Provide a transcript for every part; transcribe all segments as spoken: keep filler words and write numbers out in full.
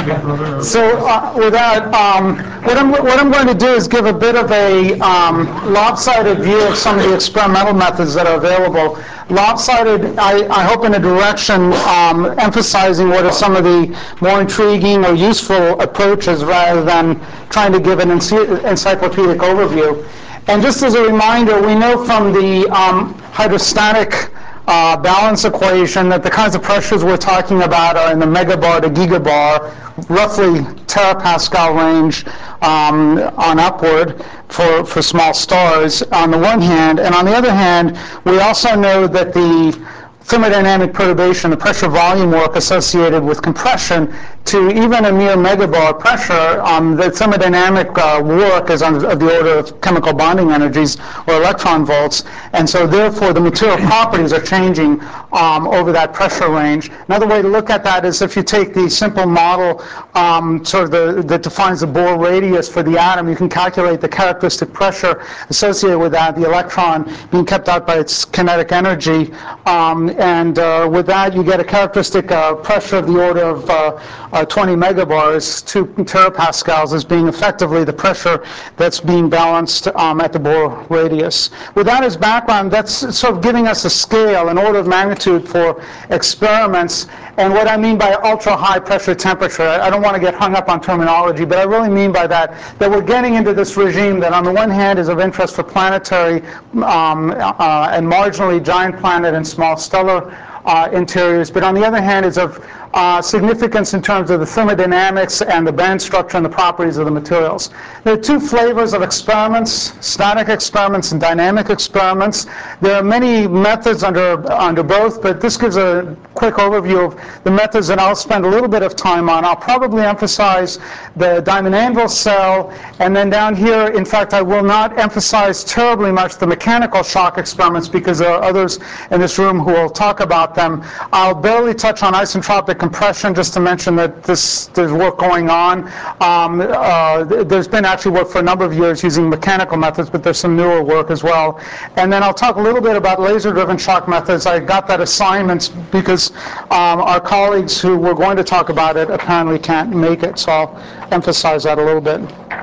So uh, with that, um, what, I'm, what I'm going to do is give a bit of a um, lopsided view of some of the experimental methods that are available. Lopsided, I, I hope, in a direction um, emphasizing what are some of the more intriguing or useful approaches rather than trying to give an ency- encyclopedic overview. And just as a reminder, we know from the um, hydrostatic uh, balance equation that the kinds of pressures we're talking about are in the megabar to gigabar, roughly terapascal range um, on upward for, for small stars on the one hand. And on the other hand, we also know that the thermodynamic perturbation, the pressure volume work associated with compression to even a mere megabar pressure, um, the thermodynamic uh, work is on, of the order of chemical bonding energies or electron volts, and so therefore the material properties are changing um, over that pressure range. Another way to look at that is if you take the simple model um, sort of the, that defines the Bohr radius for the atom, you can calculate the characteristic pressure associated with that, the electron being kept out by its kinetic energy. Um, And uh, with that, you get a characteristic uh, pressure of the order of uh, uh, twenty megabars, two terapascals, as being effectively the pressure that's being balanced um, at the Bohr radius. With that as background, that's sort of giving us a scale, an order of magnitude for experiments. And what I mean by ultra-high pressure temperature, I don't want to get hung up on terminology, but I really mean by that that we're getting into this regime that on the one hand is of interest for planetary um, uh, and marginally giant planet and small stellar uh, interiors, but on the other hand is of uh, significance in terms of the thermodynamics and the band structure and the properties of the materials. There are two flavors of experiments, static experiments and dynamic experiments. There are many methods under, under both, but this gives a quick overview of the methods that I'll spend a little bit of time on. I'll probably emphasize the diamond anvil cell, and then down here, in fact, I will not emphasize terribly much the mechanical shock experiments because there are others in this room who will talk about them. I'll barely touch on isentropic compression, just to mention that this, there's work going on. Um, uh, there's been actually work for a number of years using mechanical methods, but there's some newer work as well. And then I'll talk a little bit about laser-driven shock methods. I got that assignment because um, our colleagues who were going to talk about it apparently can't make it, so I'll emphasize that a little bit.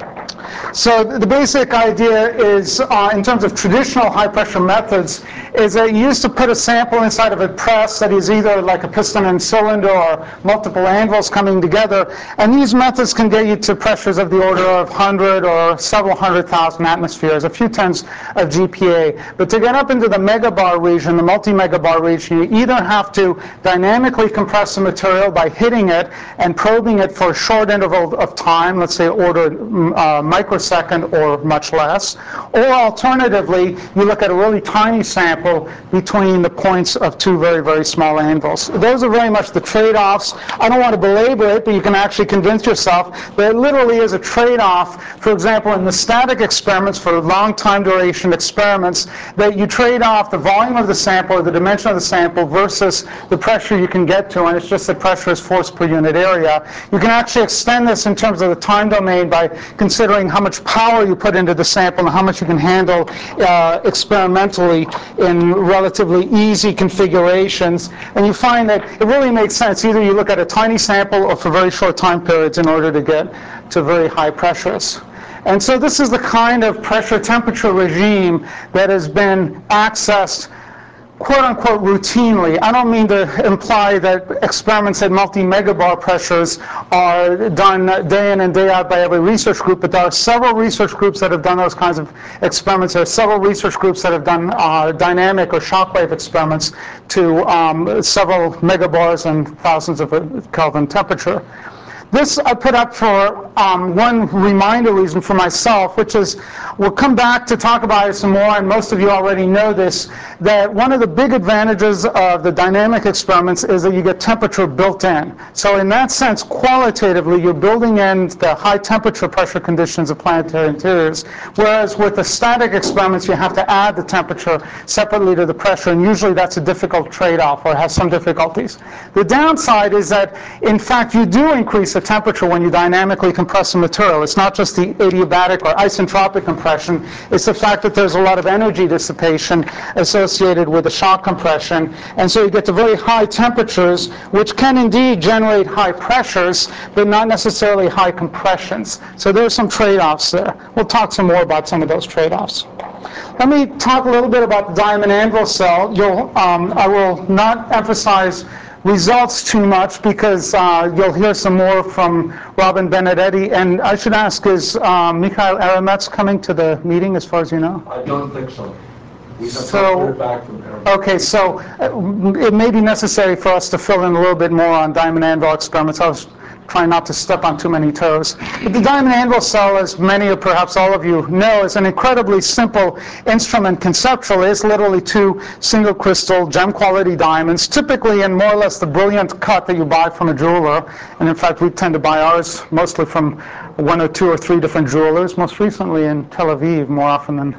So the basic idea is, uh, in terms of traditional high-pressure methods, is that you used to put a sample inside of a press that is either like a piston and cylinder or multiple anvils coming together. And these methods can get you to pressures of the order of one hundred or several hundred thousand atmospheres, a few tens of G P A. But to get up into the megabar region, the multi-megabar region, you either have to dynamically compress the material by hitting it and probing it for a short interval of time, let's say order uh, microsecond or much less, or alternatively, you look at a really tiny sample between the points of two very, very small anvils. Those are very much the trade-offs. I don't want to belabor it, but you can actually convince yourself that it literally is a trade-off. For example, in the static experiments, for long time duration experiments, that you trade off the volume of the sample or the dimension of the sample versus the pressure you can get to, and it's just that pressure is force per unit area. You can actually extend this in terms of the time domain by considering how much power you put into the sample and how much you can handle uh, experimentally in relatively easy configurations. And you find that it really makes sense. Either you look at a tiny sample or for very short time periods in order to get to very high pressures. And so this is the kind of pressure temperature regime that has been accessed quote-unquote routinely. I don't mean to imply that experiments at multi-megabar pressures are done day in and day out by every research group, but there are several research groups that have done those kinds of experiments. There are several research groups that have done uh, dynamic or shockwave experiments to um, several megabars and thousands of Kelvin temperature. This I put up for um, one reminder reason for myself, which is we'll come back to talk about it some more, and most of you already know this, that one of the big advantages of the dynamic experiments is that you get temperature built in. So in that sense, qualitatively, you're building in the high temperature pressure conditions of planetary interiors, whereas with the static experiments, you have to add the temperature separately to the pressure, and usually that's a difficult trade-off or has some difficulties. The downside is that, in fact, you do increase the temperature when you dynamically compress a material. It's not just the adiabatic or isentropic compression. It's the fact that there's a lot of energy dissipation associated with the shock compression. And so you get to very high temperatures, which can indeed generate high pressures, but not necessarily high compressions. So there's some trade-offs there. We'll talk some more about some of those trade-offs. Let me talk a little bit about the diamond anvil cell. You'll, um, I will not emphasize results too much because uh, you'll hear some more from Robin Benedetti. And I should ask, is um, Mikhail Aramets coming to the meeting, as far as you know? I don't think so. We have So, not heard back from him. okay, so uh, it may be necessary for us to fill in a little bit more on diamond anvil experiments. I was trying not to step on too many toes. But the diamond anvil cell, as many or perhaps all of you know, is an incredibly simple instrument conceptually. It's literally two single crystal gem quality diamonds, typically in more or less the brilliant cut that you buy from a jeweler. And in fact, we tend to buy ours mostly from one or two or three different jewelers, most recently in Tel Aviv, more often than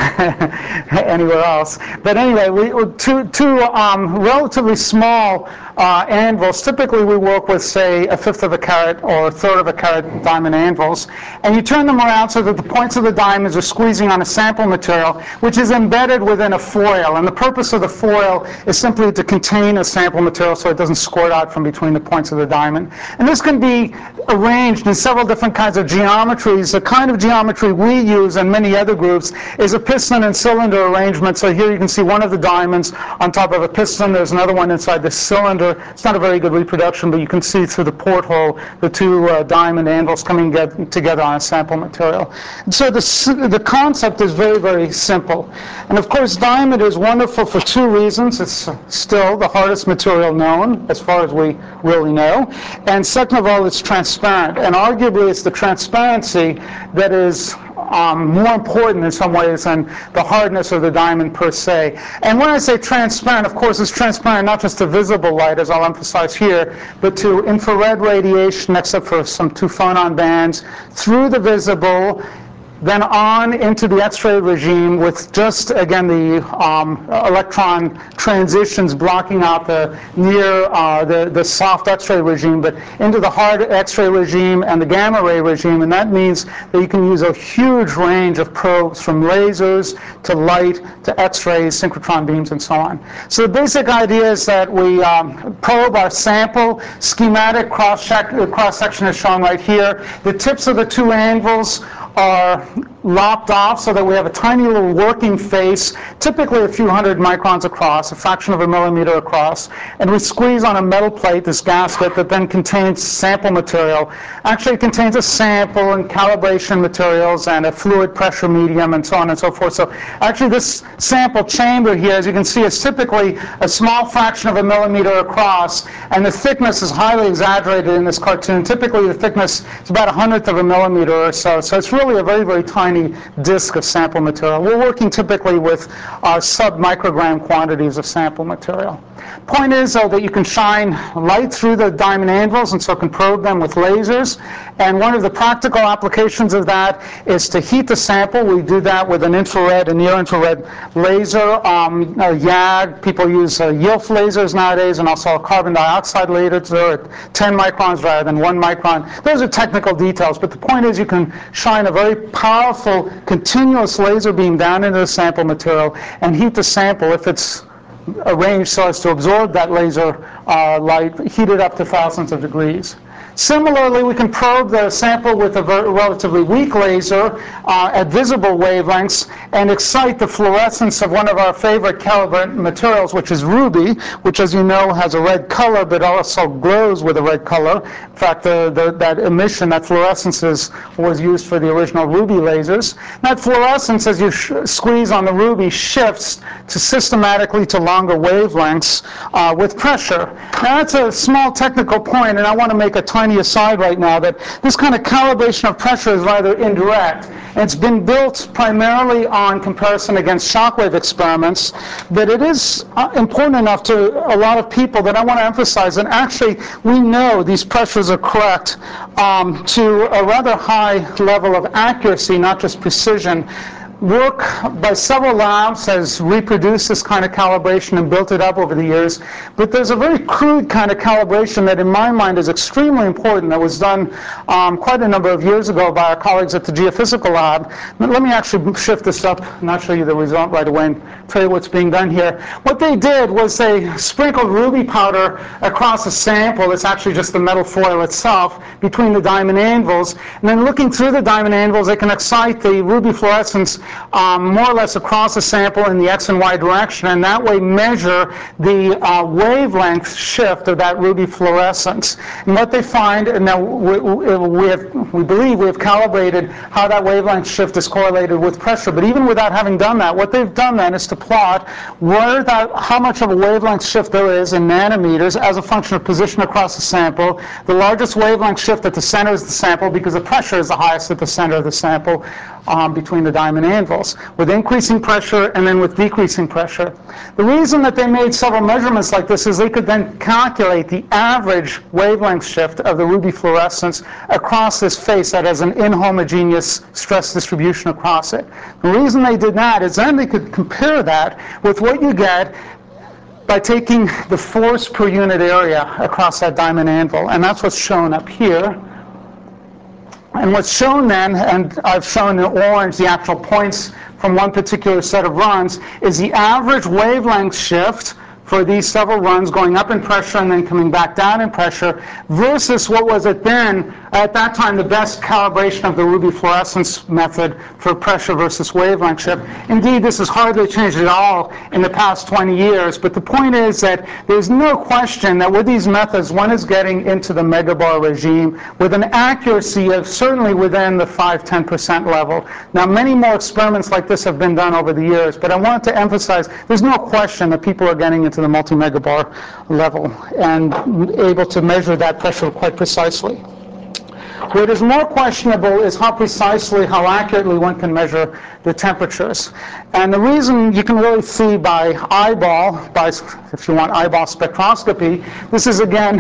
anywhere else. But anyway, we, two, two um, relatively small uh, anvils. Typically, we work with, say, a fifth of a carat or a third of a carat diamond anvils. And you turn them around so that the points of the diamonds are squeezing on a sample material, which is embedded within a foil. And the purpose of the foil is simply to contain a sample material so it doesn't squirt out from between the points of the diamond. And this can be arranged in several different kinds of geometries. The kind of geometry we use and many other groups is a piston and cylinder arrangement. So here you can see one of the diamonds on top of a piston. There's another one inside the cylinder. It's not a very good reproduction, but you can see through the porthole the two uh, diamond anvils coming get, together on a sample material. And so the, the concept is very, very simple. And of course, diamond is wonderful for two reasons. It's still the hardest material known, as far as we really know. And second of all, it's transparent. And arguably, it's the transparency that is Um, more important in some ways than the hardness of the diamond per se. And when I say transparent, of course, it's transparent not just to visible light, as I'll emphasize here, but to infrared radiation, except for some two phonon bands, through the visible, then on into the X-ray regime with just, again, the um, electron transitions blocking out the near, uh, the, the soft X-ray regime, but into the hard X-ray regime and the gamma ray regime. And that means that you can use a huge range of probes, from lasers to light to X-rays, synchrotron beams, and so on. So the basic idea is that we um, probe our sample. Schematic cross-section is shown right here. The tips of the two anvils are lopped off so that we have a tiny little working face, typically a few hundred microns across, a fraction of a millimeter across, and we squeeze on a metal plate, this gasket, that then contains sample material. Actually, it contains a sample and calibration materials and a fluid pressure medium and so on and so forth. So actually, this sample chamber here, as you can see, is typically a small fraction of a millimeter across, and the thickness is highly exaggerated in this cartoon. Typically, the thickness is about a hundredth of a millimeter or so. So it's really a very, very tiny disk of sample material. We're working typically with uh, sub-microgram quantities of sample material. Point is, though, that you can shine light through the diamond anvils, and so can probe them with lasers. And one of the practical applications of that is to heat the sample. We do that with an infrared and near-infrared laser. Um, uh, Y A G, people use uh, Y I L F lasers nowadays, and also a carbon dioxide laser at ten microns rather than one micron. Those are technical details, but the point is you can shine a very powerful continuous laser beam down into the sample material and heat the sample if it's arranged so as to absorb that laser uh, light, heated up to thousands of degrees. Similarly, we can probe the sample with a relatively weak laser uh, at visible wavelengths and excite the fluorescence of one of our favorite calibrant materials, which is ruby, which, as you know, has a red color but also glows with a red color. In fact, the, the, that emission, that fluorescence, is, was used for the original ruby lasers. That fluorescence, as you sh squeeze on the ruby, shifts to systematically to longer wavelengths uh, with pressure. Now, that's a small technical point, and I want to make a tiny aside right now that this kind of calibration of pressure is rather indirect. It's been built primarily on comparison against shockwave experiments, but it is uh, important enough to a lot of people that I want to emphasize that actually we know these pressures are correct um, to a rather high level of accuracy, not just precision. work by several labs has reproduced this kind of calibration and built it up over the years, but there's a very crude kind of calibration that in my mind is extremely important that was done um, quite a number of years ago by our colleagues at the Geophysical Lab. Let me actually shift this up and not show you the result right away and tell you what's being done here. What they did was they sprinkled ruby powder across a sample. It's actually just the metal foil itself between the diamond anvils, and then looking through the diamond anvils, they can excite the ruby fluorescence um, more or less across the sample in the x and y direction, and that way measure the uh, wavelength shift of that ruby fluorescence. And what they find, and now we, we, have, we believe we have calibrated how that wavelength shift is correlated with pressure, but even without having done that, what they've done then is to plot where that, how much of a wavelength shift there is in nanometers as a function of position across the sample. The largest wavelength shift at the center is the sample because the pressure is the highest at the center of the sample um, between the diamond anvils, with increasing pressure and then with decreasing pressure. The reason that they made several measurements like this is they could then calculate the average wavelength shift of the ruby fluorescence across this face that has an inhomogeneous stress distribution across it. The reason they did that is then they could compare that with what you get by taking the force per unit area across that diamond anvil, and that's what's shown up here. And what's shown then, and I've shown in orange the actual points from one particular set of runs, is the average wavelength shift for these several runs going up in pressure and then coming back down in pressure versus what was it then, at that time, the best calibration of the ruby fluorescence method for pressure versus wavelength shift. Indeed, this has hardly changed at all in the past twenty years, but the point is that there's no question that with these methods, one is getting into the megabar regime with an accuracy of certainly within the five to ten percent level. Now, many more experiments like this have been done over the years, but I want to emphasize there's no question that people are getting into to the multi-megabar level and able to measure that pressure quite precisely. What is more questionable is how precisely, how accurately one can measure the temperatures. And the reason you can really see by eyeball, by, if you want eyeball spectroscopy, this is again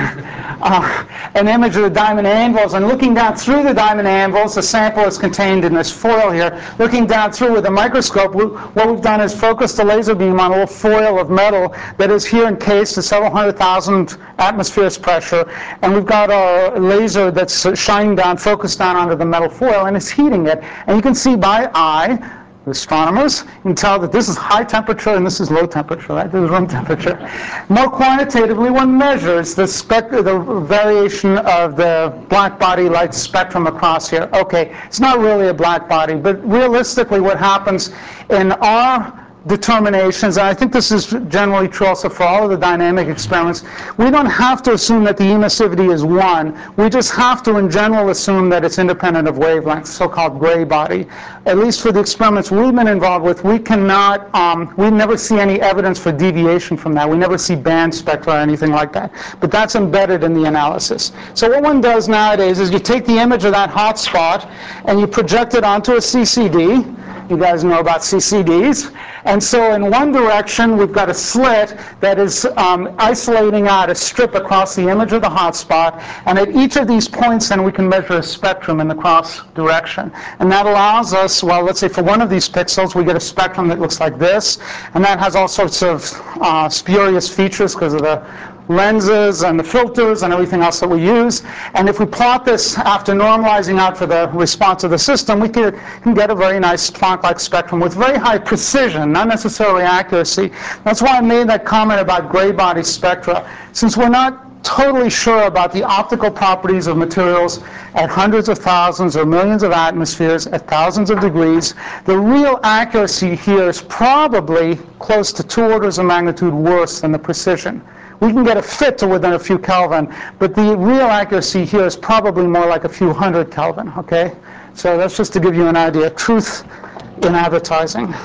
uh, an image of the diamond anvils. And looking down through the diamond anvils, the sample is contained in this foil here. Looking down through with a microscope, we, what we've done is focus the laser beam on a little foil of metal that is here encased at several hundred thousand atmospheres pressure. And we've got our laser that's shining down, focused down onto the metal foil, and it's heating it. And you can see by eye, the astronomers, you can tell that this is high temperature and this is low temperature, right? This is room temperature. More quantitatively, one measures the, spec the variation of the black body light spectrum across here. Okay, it's not really a black body, but realistically what happens in our determinations, and I think this is generally true also for all of the dynamic experiments, we don't have to assume that the emissivity is one. We just have to, in general, assume that it's independent of wavelengths, so-called gray body. At least for the experiments we've been involved with, we cannot, um, we never see any evidence for deviation from that. We never see band spectra or anything like that. But that's embedded in the analysis. So what one does nowadays is you take the image of that hot spot and you project it onto a C C D. You guys know about C C Ds. And so in one direction, we've got a slit that is um, isolating out a strip across the image of the hotspot. And at each of these points, then we can measure a spectrum in the cross direction. And that allows us, well, let's say for one of these pixels, we get a spectrum that looks like this. And that has all sorts of uh, spurious features because of the lenses and the filters and everything else that we use. And if we plot this after normalizing out for the response of the system, we can, can get a very nice Planck-like spectrum with very high precision, not necessarily accuracy. That's why I made that comment about gray body spectra. Since we're not totally sure about the optical properties of materials at hundreds of thousands or millions of atmospheres at thousands of degrees, the real accuracy here is probably close to two orders of magnitude worse than the precision. We can get a fit to within a few Kelvin, but the real accuracy here is probably more like a few hundred Kelvin, okay? So that's just to give you an idea. Truth in advertising.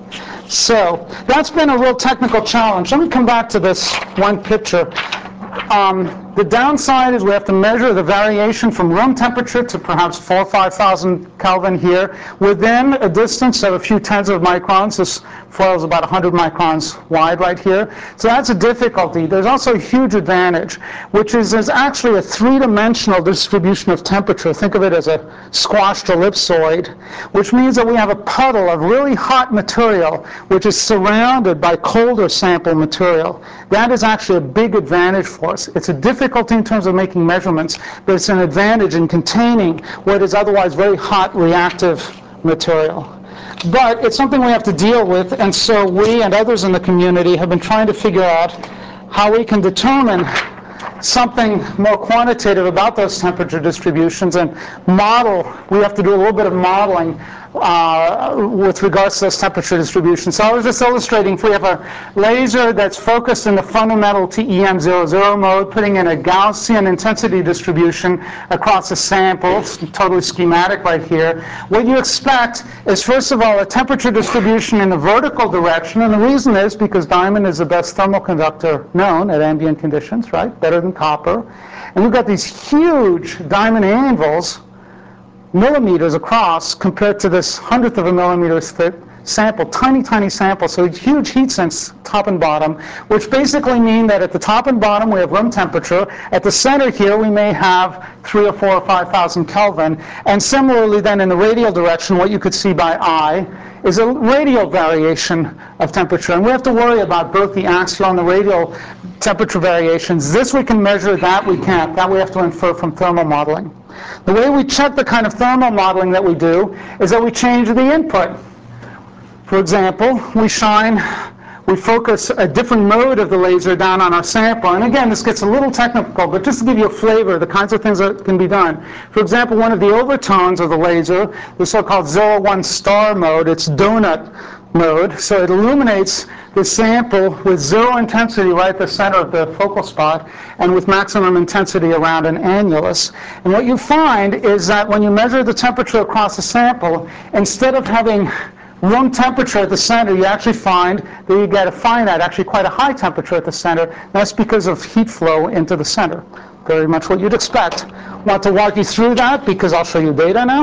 So that's been a real technical challenge. Let me come back to this one picture. Um, The downside is we have to measure the variation from room temperature to perhaps four or five thousand Kelvin here within a distance of a few tens of microns. This foil is about one hundred microns wide right here. So that's a difficulty. There's also a huge advantage, which is there's actually a three-dimensional distribution of temperature. Think of it as a squashed ellipsoid, which means that we have a puddle of really hot material which is surrounded by colder sample material. That is actually a big advantage for us. It's a difficulty in terms of making measurements, but it's an advantage in containing what is otherwise very hot reactive material. But it's something we have to deal with, and so we and others in the community have been trying to figure out how we can determine something more quantitative about those temperature distributions and model. We have to do a little bit of modeling uh, with regards to those temperature distributions. So I was just illustrating, if we have a laser that's focused in the fundamental T E M zero zero mode, putting in a Gaussian intensity distribution across a sample, it's totally schematic right here, what you expect is, first of all, a temperature distribution in the vertical direction, and the reason is because diamond is the best thermal conductor known at ambient conditions, right? Better than copper. And we've got these huge diamond anvils, millimeters across, compared to this hundredth of a millimeter thick sample, tiny, tiny sample. So huge heat sinks top and bottom, which basically mean that at the top and bottom we have room temperature. At the center here we may have three or four or five thousand Kelvin. And similarly then in the radial direction, what you could see by eye is a radial variation of temperature. And we have to worry about both the axial and the radial temperature variations. This we can measure, that we can't. That we have to infer from thermal modeling. The way we check the kind of thermal modeling that we do is that we change the input. For example, we shine, we focus a different mode of the laser down on our sample. And again, this gets a little technical, but just to give you a flavor of the kinds of things that can be done. For example, one of the overtones of the laser, the so-called zero one star mode, it's donut mode. So it illuminates the sample with zero intensity right at the center of the focal spot and with maximum intensity around an annulus. And what you find is that when you measure the temperature across the sample, instead of having room temperature at the center, you actually find that you get a finite, actually quite a high temperature at the center. That's because of heat flow into the center. Very much what you'd expect. Want to walk you through that because I'll show you data now.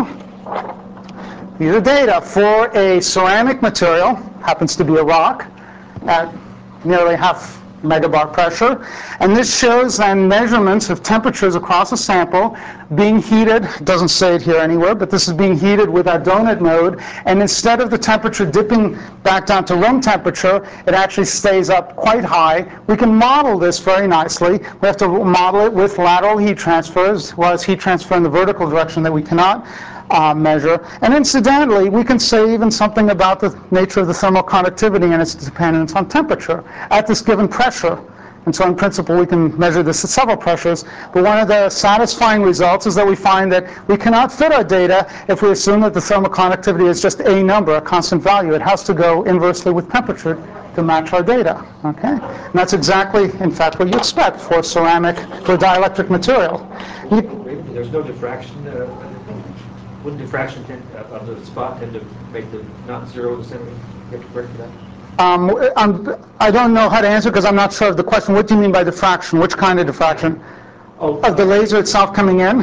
These are data for a ceramic material, happens to be a rock, at nearly half megabar pressure. And this shows then measurements of temperatures across a sample being heated. It doesn't say it here anywhere, but this is being heated with our donut mode. And instead of the temperature dipping back down to room temperature, it actually stays up quite high. We can model this very nicely. We have to model it with lateral heat transfer, as well as heat transfer in the vertical direction that we cannot Uh, measure. And incidentally, we can say even something about the nature of the thermal conductivity and its dependence on temperature at this given pressure. And so in principle, we can measure this at several pressures. But one of the satisfying results is that we find that we cannot fit our data if we assume that the thermal conductivity is just a number, a constant value. It has to go inversely with temperature to match our data. Okay? And that's exactly, in fact, what you expect for ceramic, for dielectric material. You, There's no diffraction. Uh, Wouldn't diffraction tend, uh, of the spot tend to make the not zero in the center? You have to correct for that? Um, I'm, I don't know how to answer because I'm not sure of the question. What do you mean by diffraction? Which kind of diffraction? Oh, Of the laser itself coming in?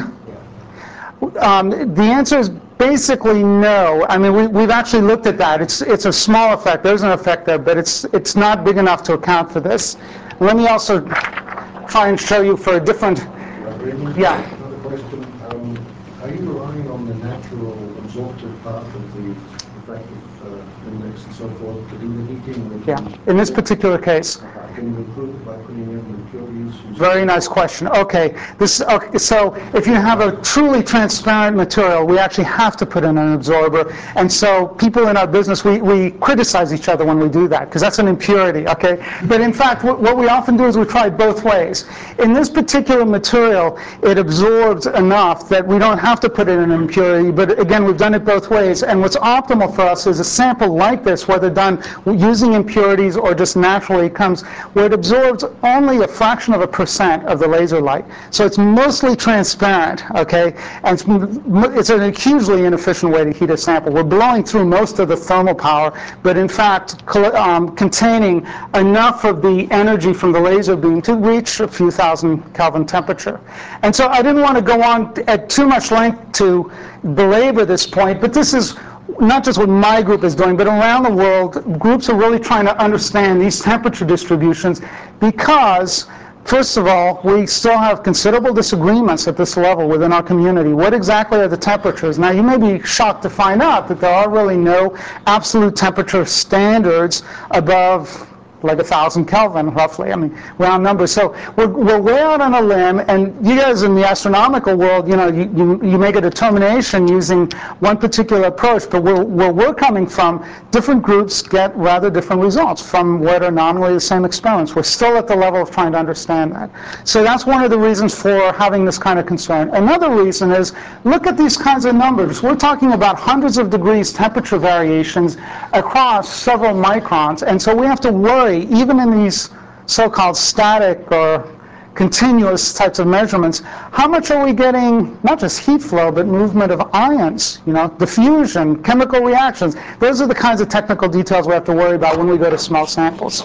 yeah. Um, the answer is basically no. I mean, we, we've actually looked at that. It's, it's a small effect. There's an effect there, but it's, it's not big enough to account for this. Let me also try and show you for a different... Yeah. Another question. Um, are you relying on the natural absorptive part of the refractive uh, index and so forth to do the heating? Or Yeah. In this particular case. Uh, can you improve it by putting in impurities? Very nice question. Okay, this okay, so if you have a truly transparent material, we actually have to put in an absorber. And so people in our business, we, we criticize each other when we do that, because that's an impurity, okay? But in fact, what, what we often do is we try it both ways. In this particular material, it absorbs enough that we don't have to put in an impurity, but again, we've done it both ways. And what's optimal for us is a sample like this, whether done using impurities or just naturally comes, where it absorbs only a fraction of a percent of the laser light. So it's mostly transparent, okay? And it's, it's a hugely inefficient way to heat a sample. We're blowing through most of the thermal power, but in fact, um, containing enough of the energy from the laser beam to reach a few thousand Kelvin temperature. And so I didn't want to go on at too much length to belabor this point, but this is not just what my group is doing, but around the world, groups are really trying to understand these temperature distributions because, first of all, we still have considerable disagreements at this level within our community. What exactly are the temperatures? Now, you may be shocked to find out that there are really no absolute temperature standards above like a thousand Kelvin, roughly. I mean, round numbers. So we're, we're way out on a limb, and you guys in the astronomical world, you know, you, you, you make a determination using one particular approach, but where, where we're coming from, different groups get rather different results from what are nominally the same experiments. We're still at the level of trying to understand that. So that's one of the reasons for having this kind of concern. Another reason is, look at these kinds of numbers. We're talking about hundreds of degrees temperature variations across several microns, and so we have to worry, even in these so-called static or continuous types of measurements, how much are we getting, not just heat flow, but movement of ions, you know, diffusion, chemical reactions. Those are the kinds of technical details we have to worry about when we go to small samples.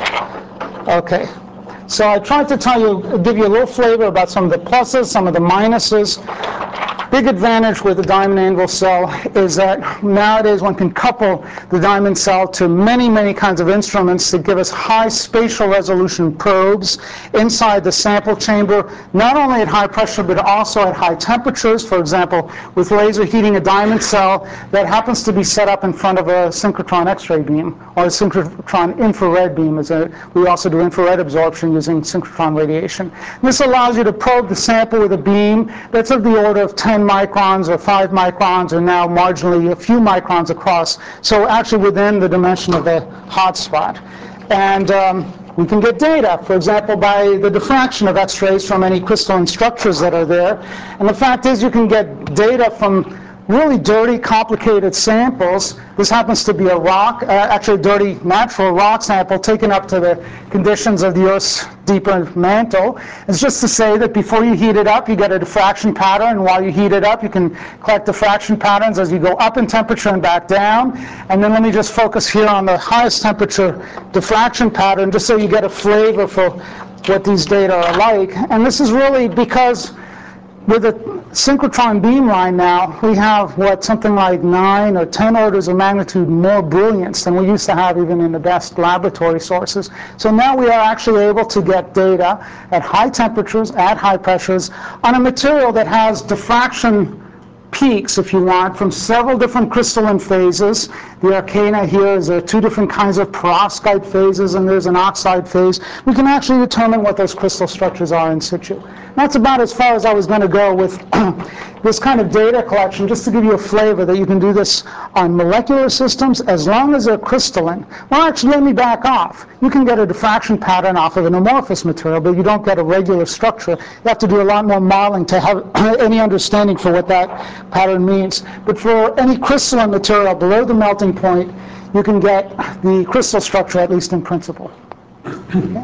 Okay, so I tried to tell you, give you a little flavor about some of the pluses, some of the minuses. Big advantage with the diamond anvil cell is that nowadays one can couple the diamond cell to many, many kinds of instruments that give us high spatial resolution probes inside the sample chamber, not only at high pressure, but also at high temperatures. For example, with laser heating a diamond cell that happens to be set up in front of a synchrotron X-ray beam, or a synchrotron infrared beam. Is a, we also do infrared absorption using synchrotron radiation. This allows you to probe the sample with a beam that's of the order of ten microns or five microns, or now marginally a few microns across, so actually within the dimension of the hot spot. And um, we can get data, for example, by the diffraction of X-rays from any crystalline structures that are there. And the fact is, you can get data from really dirty, complicated samples. This happens to be a rock, uh, actually a dirty natural rock sample taken up to the conditions of the Earth's deeper mantle. It's just to say that before you heat it up, you get a diffraction pattern, and while you heat it up, you can collect diffraction patterns as you go up in temperature and back down. And then let me just focus here on the highest temperature diffraction pattern, just so you get a flavor for what these data are like. And this is really because with a synchrotron beamline now, we have what, something like nine or ten orders of magnitude more brilliance than we used to have even in the best laboratory sources. So now we are actually able to get data at high temperatures, at high pressures, on a material that has diffraction peaks, if you want, from several different crystalline phases. The arcana here is there are two different kinds of perovskite phases, and there's an oxide phase. We can actually determine what those crystal structures are in situ. That's about as far as I was going to go with this kind of data collection, just to give you a flavor that you can do this on molecular systems as long as they're crystalline. Well, actually, let me back off. You can get a diffraction pattern off of an amorphous material, but you don't get a regular structure. You have to do a lot more modeling to have any understanding for what that pattern means. But for any crystalline material below the melting point, you can get the crystal structure, at least in principle. Okay.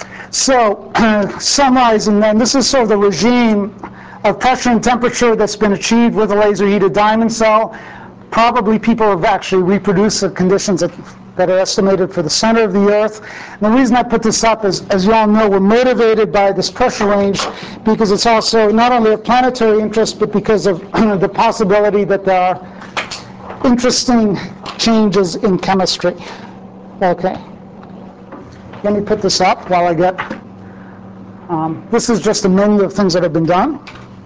So, uh, summarizing then, this is sort of the regime of pressure and temperature that's been achieved with a laser-heated diamond cell. Probably people have actually reproduced the conditions that, that are estimated for the center of the Earth. And the reason I put this up is, as you all know, we're motivated by this pressure range because it's also not only of planetary interest, but because of the possibility that there are interesting changes in chemistry. Okay. Let me put this up while I get, um, this is just a menu of things that have been done.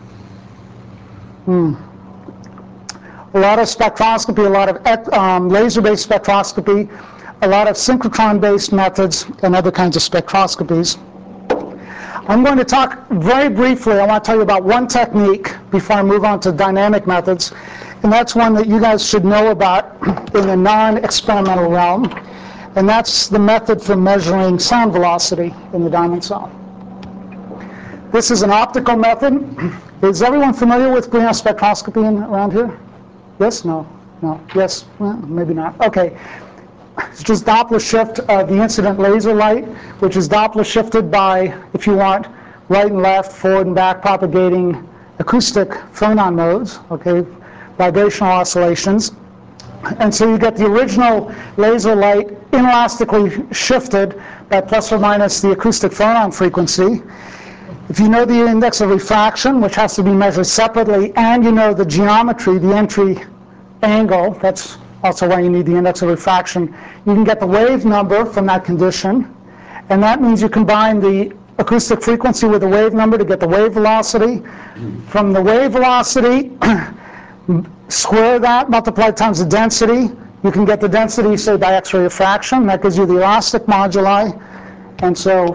Hmm. A lot of spectroscopy, a lot of um, laser-based spectroscopy, a lot of synchrotron-based methods, and other kinds of spectroscopies. I'm going to talk very briefly, I want to tell you about one technique before I move on to dynamic methods, and that's one that you guys should know about in the non-experimental realm. And that's the method for measuring sound velocity in the diamond cell. This is an optical method. Is everyone familiar with greenhouse spectroscopy in, around here? Yes? No? No, yes, well, maybe not. Okay. It's just Doppler shift of the incident laser light, which is Doppler shifted by, if you want, right and left, forward and back propagating acoustic phonon modes, okay, vibrational oscillations. And so you get the original laser light inelastically shifted by plus or minus the acoustic phonon frequency. If you know the index of refraction, which has to be measured separately, and you know the geometry, the entry angle, that's also why you need the index of refraction, you can get the wave number from that condition. And that means you combine the acoustic frequency with the wave number to get the wave velocity. From the wave velocity, square that, multiply times the density. You can get the density, say, by X-ray diffraction. That gives you the elastic moduli. And so,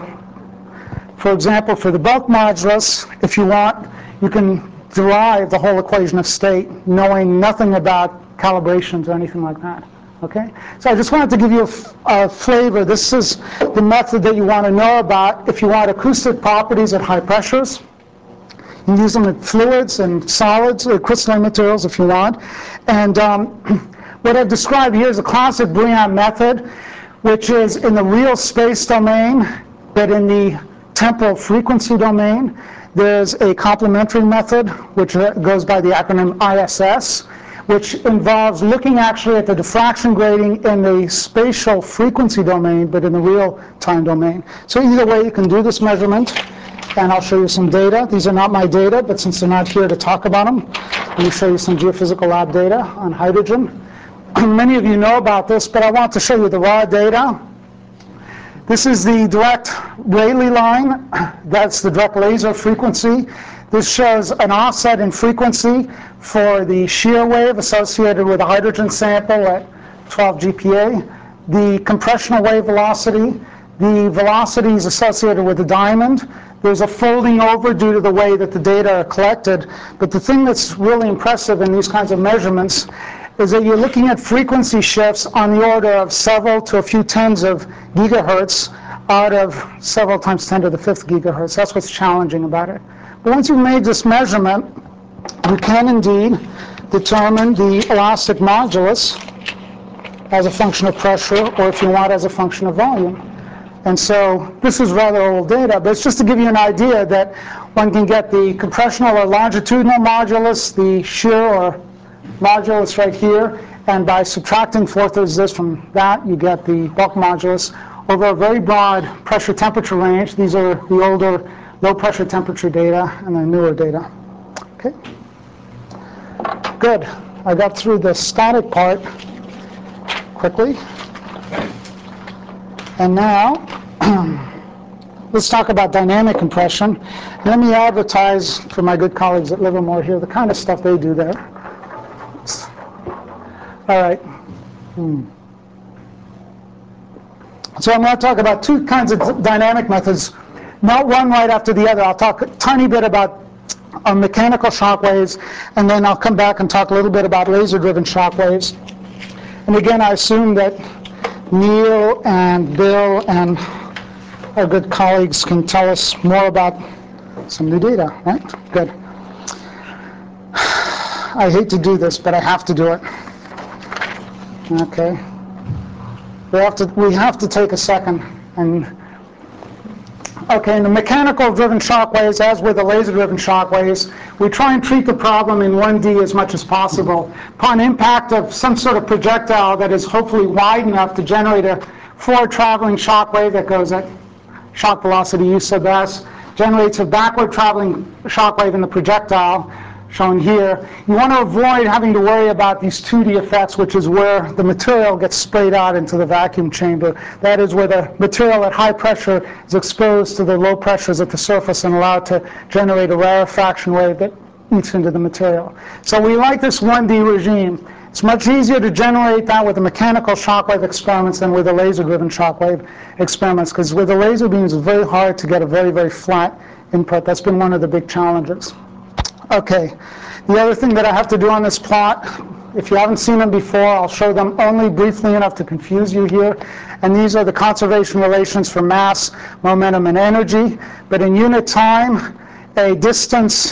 for example, for the bulk modulus, if you want, you can derive the whole equation of state, knowing nothing about calibrations or anything like that. Okay? So I just wanted to give you a, a flavor. This is the method that you want to know about if you want acoustic properties at high pressures. You can use them in fluids and solids, or crystalline materials if you want. And um, what I've described here is a classic Briand method, which is in the real space domain, but in the temporal frequency domain. There's a complementary method, which goes by the acronym I S S, which involves looking actually at the diffraction grating in the spatial frequency domain, but in the real time domain. So either way, you can do this measurement, and I'll show you some data. These are not my data, but since they're not here to talk about them, let me show you some geophysical lab data on hydrogen. Many of you know about this, but I want to show you the raw data. This is the direct Rayleigh line. That's the direct laser frequency. This shows an offset in frequency for the shear wave associated with a hydrogen sample at twelve G P A, the compressional wave velocity, the velocities associated with the diamond. There's a folding over due to the way that the data are collected. But the thing that's really impressive in these kinds of measurements is that you're looking at frequency shifts on the order of several to a few tens of gigahertz out of several times ten to the fifth gigahertz. That's what's challenging about it. But once you've made this measurement, you can indeed determine the elastic modulus as a function of pressure, or if you want, as a function of volume. And so this is rather old data, but it's just to give you an idea that one can get the compressional or longitudinal modulus, the shear or modulus right here, and by subtracting four-thirds this from that, you get the bulk modulus over a very broad pressure-temperature range. These are the older low-pressure temperature data and the newer data. Okay. Good. I got through the static part quickly. And now, let's talk about dynamic compression. Let me advertise for my good colleagues at Livermore here the kind of stuff they do there. All right. Hmm. So I'm going to talk about two kinds of dynamic methods, not one right after the other. I'll talk a tiny bit about uh, mechanical shock waves, and then I'll come back and talk a little bit about laser-driven shock waves. And again, I assume that Neil and Bill and our good colleagues can tell us more about some new data, right? Good. I hate to do this, but I have to do it. Okay. We have to, we have to take a second. And okay, in the mechanical-driven shock waves, as with the laser-driven shock waves, we try and treat the problem in one D as much as possible. Upon impact of some sort of projectile that is hopefully wide enough to generate a forward-traveling shock wave that goes at shock velocity U sub s, generates a backward-traveling shock wave in the projectile, shown here. You want to avoid having to worry about these two D effects, which is where the material gets sprayed out into the vacuum chamber. That is where the material at high pressure is exposed to the low pressures at the surface and allowed to generate a rarefaction wave that eats into the material. So we like this one D regime. It's much easier to generate that with the mechanical shockwave experiments than with the laser-driven shockwave experiments, because with the laser beams, it's very hard to get a very, very flat input. That's been one of the big challenges. Okay, the other thing that I have to do on this plot, if you haven't seen them before, I'll show them only briefly enough to confuse you here. And these are the conservation relations for mass, momentum, and energy. But in unit time, a distance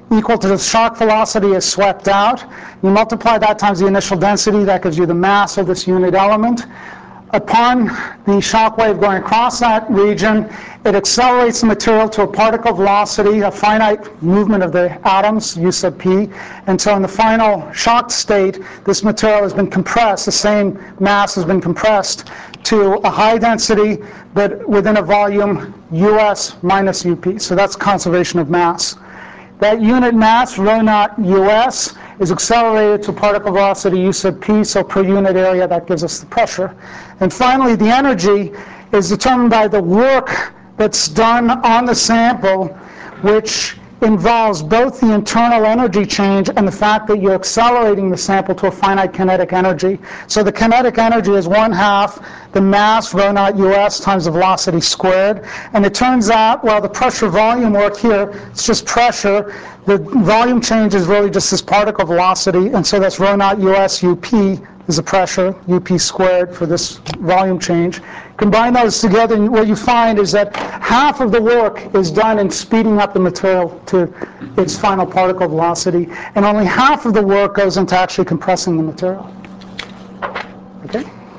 equal to the shock velocity is swept out. You multiply that times the initial density, that gives you the mass of this unit element. Upon the shock wave going across that region, it accelerates the material to a particle velocity, a finite movement of the atoms, u sub p. And so in the final shocked state, this material has been compressed, the same mass has been compressed to a high density, but within a volume us minus up. So that's conservation of mass. That unit mass, rho naught us, is accelerated to particle velocity u sub p, so per unit area, that gives us the pressure. And finally, the energy is determined by the work that's done on the sample, which involves both the internal energy change and the fact that you're accelerating the sample to a finite kinetic energy. So the kinetic energy is one half the mass, rho naught us, times the velocity squared. And it turns out, well, the pressure volume work here, it's just pressure. The volume change is really just this particle velocity, and so that's rho naught us up is the pressure, up squared for this volume change. Combine those together, and what you find is that half of the work is done in speeding up the material to its final particle velocity, and only half of the work goes into actually compressing the material. Okay?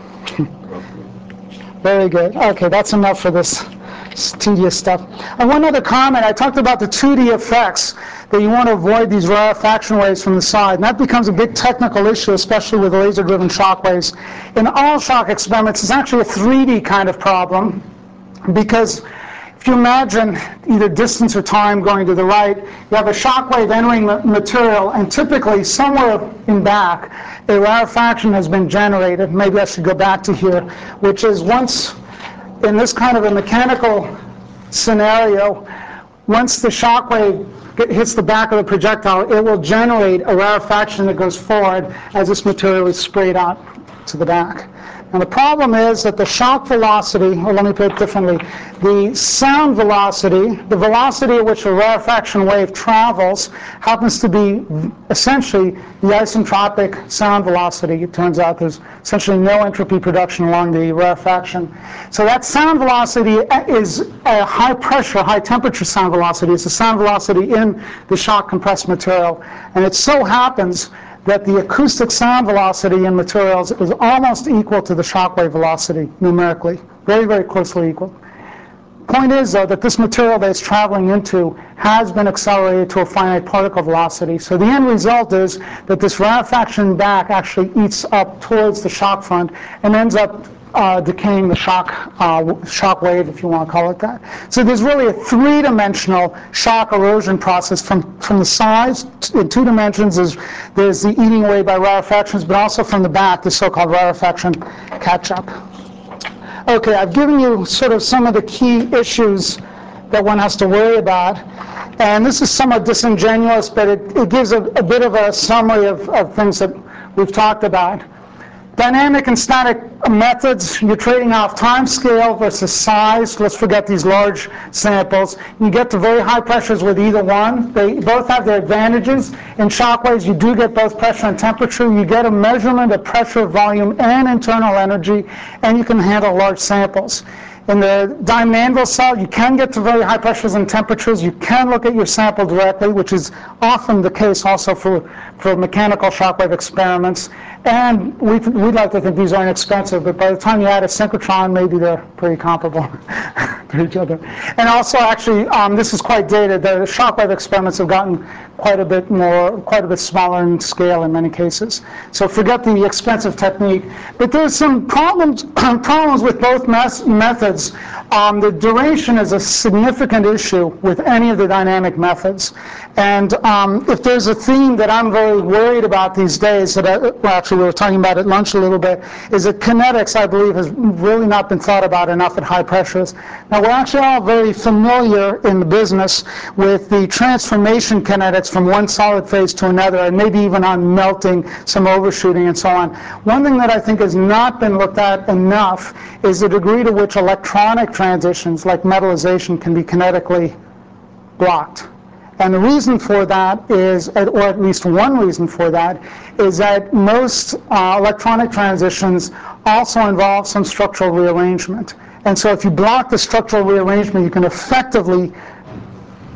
Very good. Okay, that's enough for this tedious stuff. And one other comment, I talked about the two D effects, that you want to avoid these rarefaction waves from the side. And that becomes a big technical issue, especially with laser-driven shock waves. In all shock experiments, it's actually a three D kind of problem, because if you imagine either distance or time going to the right, you have a shock wave entering the material, and typically somewhere in back, a rarefaction has been generated. Maybe I should go back to here, which is once, in this kind of a mechanical scenario, once the shock wave hits the back of the projectile, it will generate a rarefaction that goes forward as this material is sprayed out to the back. And the problem is that the shock velocity, or let me put it differently, the sound velocity, the velocity at which a rarefaction wave travels, happens to be essentially the isentropic sound velocity. It turns out there's essentially no entropy production along the rarefaction. So that sound velocity is a high pressure, high temperature sound velocity. It's the sound velocity in the shock compressed material. And it so happens that the acoustic sound velocity in materials is almost equal to the shock wave velocity numerically, very, very closely equal. Point is, though, that this material that it's traveling into has been accelerated to a finite particle velocity. So the end result is that this rarefaction back actually eats up towards the shock front and ends up uh, decaying the shock, uh, shock wave, if you want to call it that. So there's really a three-dimensional shock erosion process from, from the sides. In two dimensions, there's, there's the eating away by rarefactions, but also from the back, the so-called rarefaction catch-up. Okay, I've given you sort of some of the key issues that one has to worry about. And this is somewhat disingenuous, but it, it gives a, a bit of a summary of, of things that we've talked about. Dynamic and static methods, you're trading off time scale versus size. Let's forget these large samples. You get to very high pressures with either one. They both have their advantages. In shock waves, you do get both pressure and temperature. You get a measurement of pressure, volume, and internal energy, and you can handle large samples. In the Diamond Anvil cell, you can get to very high pressures and temperatures. You can look at your sample directly, which is often the case also for, for mechanical shockwave experiments. And we, we'd like to think these are inexpensive, but by the time you add a synchrotron, maybe they're pretty comparable to each other. And also, actually, um, this is quite dated. The shockwave experiments have gotten quite a bit more, quite a bit smaller in scale in many cases. So forget the expensive technique. But there's some problems, problems with both methods. Um, the duration is a significant issue with any of the dynamic methods. And um, if there's a theme that I'm very worried about these days, that I, well, actually we were talking about at lunch a little bit, is that kinetics, I believe, has really not been thought about enough at high pressures. Now, we're actually all very familiar in the business with the transformation kinetics from one solid phase to another, and maybe even on melting, some overshooting, and so on. One thing that I think has not been looked at enough is the degree to which electronic transitions, like metallization, can be kinetically blocked. And the reason for that is, or at least one reason for that, is that most uh, electronic transitions also involve some structural rearrangement. And so if you block the structural rearrangement, you can effectively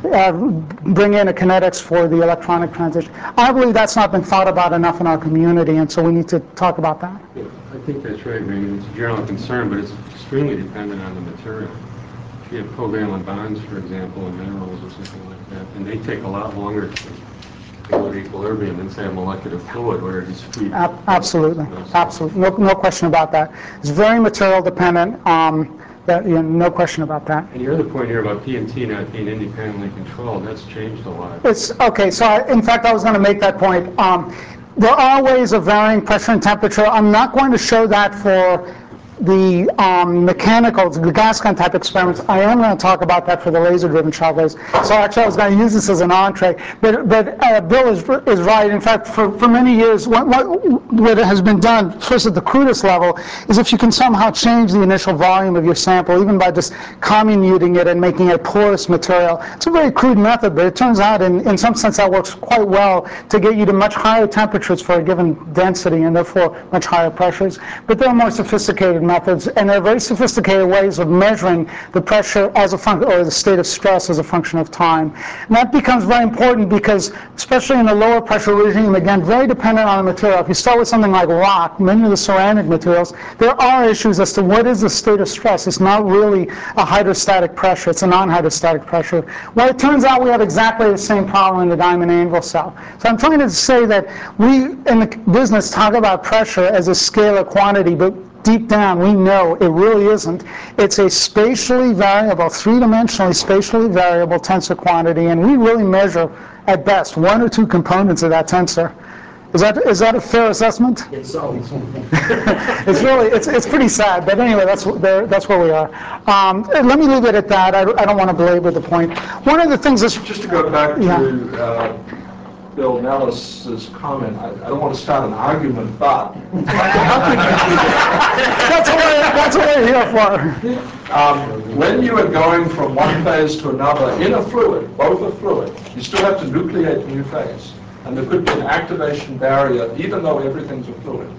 uh, bring in a kinetics for the electronic transition. I believe that's not been thought about enough in our community, and so we need to talk about that. I think that's right, Raymond. It's a general concern, but it's extremely dependent on the material. If you have covalent bonds, for example, in minerals or something like that, and they take a lot longer to go to equilibrium than, say, a molecular fluid where it's free. Ab- absolutely, absolutely. No, no question about that. It's very material dependent. Um, that, you know, no question about that. And your other point here about P M T not being independently controlled, that's changed a lot. It's okay. So, I, in fact, I was going to make that point. Um, there are ways of varying pressure and temperature. I'm not going to show that for the um, mechanical, the gas gun type experiments. I am going to talk about that for the laser-driven shock waves. So actually, I was going to use this as an entree. But, but uh, Bill is, is right. In fact, for, for many years, what, what, what has been done, first at the crudest level, is if you can somehow change the initial volume of your sample, even by just comminuting it and making it porous material. It's a very crude method, but it turns out, in, in some sense, that works quite well to get you to much higher temperatures for a given density, and therefore much higher pressures. But there are more sophisticated methods, and there are very sophisticated ways of measuring the pressure as a function, or the state of stress as a function of time. And that becomes very important because, especially in the lower pressure regime, again, very dependent on the material. If you start with something like rock, many of the ceramic materials, there are issues as to what is the state of stress. It's not really a hydrostatic pressure, it's a non-hydrostatic pressure. Well, it turns out we have exactly the same problem in the diamond anvil cell. So I'm trying to say that we, in the business, talk about pressure as a scalar quantity, but deep down, we know it really isn't. It's a spatially variable, three-dimensionally spatially variable tensor quantity, and we really measure, at best, one or two components of that tensor. Is that is that a fair assessment? It's so. It's really it's it's pretty sad, but anyway, that's there, that's where we are. Um, let me leave it at that. I, I don't want to belabor the point. One of the things that's Just to go back to yeah. uh, Bill Nellis's comment, I, I don't want to start an argument, but that's what we're, that's what we're here for. um, when you are going from one phase to another in a fluid, both are fluid, you still have to nucleate the new phase. And there could be an activation barrier, even though everything's a fluid.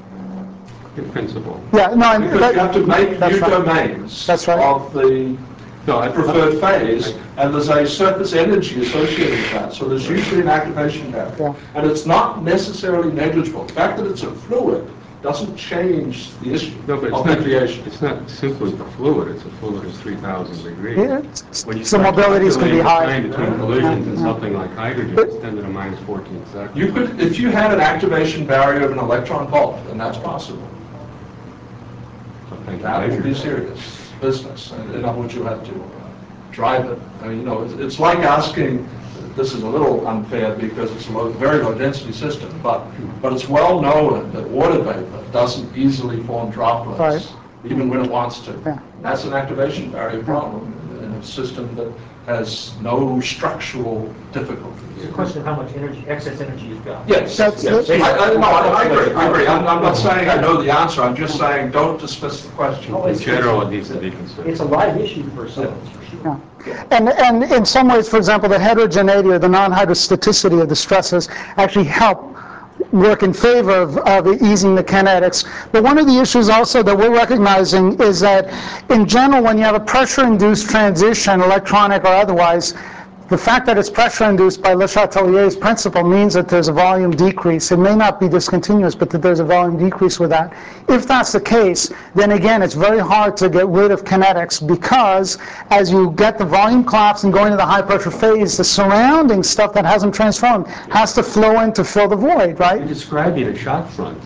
In principle. Yeah, no, I, Because that, you have to make that's new right. domains That's right. of the No, I preferred phase, and there's a surface energy associated with that. So there's usually an activation barrier. Yeah. And it's not necessarily negligible. The fact that it's a fluid doesn't change the issue No, but it's of not, nucleation. it's not simply the fluid, it's a fluid that's three thousand degrees. Yeah, it's- When you so start mobilities can be calculating the high. time between collisions and Yeah. something like hydrogen, it's ten to the minus fourteen seconds. You could, if you had an activation barrier of an electron volt, then that's possible. Something to That would measure. be serious business. And in other words, you have to drive it. I mean, you know, it's, it's like asking, this is a little unfair because it's a low, very low density system, but, but it's well known that water vapor doesn't easily form droplets, Right. even when it wants to. Yeah. That's an activation barrier problem in a system that has no structural difficulties. It's a question of how much energy, excess energy you've got. Yes, That's- yes. that's- I, I, no, I, I agree, I agree. I'm, I'm not saying I know the answer, I'm just saying don't dismiss the question. Oh, In it's- general, it needs to be considered. It's a live issue for some, for sure. Yeah. And, and in some ways, for example, the heterogeneity or the non-hydrostaticity of the stresses actually help work in favor of, of easing the kinetics. But one of the issues also that we're recognizing is that in general, when you have a pressure-induced transition, electronic or otherwise, the fact that it's pressure-induced by Le Chatelier's principle means that there's a volume decrease. It may not be discontinuous, but that there's a volume decrease with that. If that's the case, then again, it's very hard to get rid of kinetics because as you get the volume collapse and go into the high-pressure phase, the surrounding stuff that hasn't transformed has to flow in to fill the void, You're right? describing a shock front.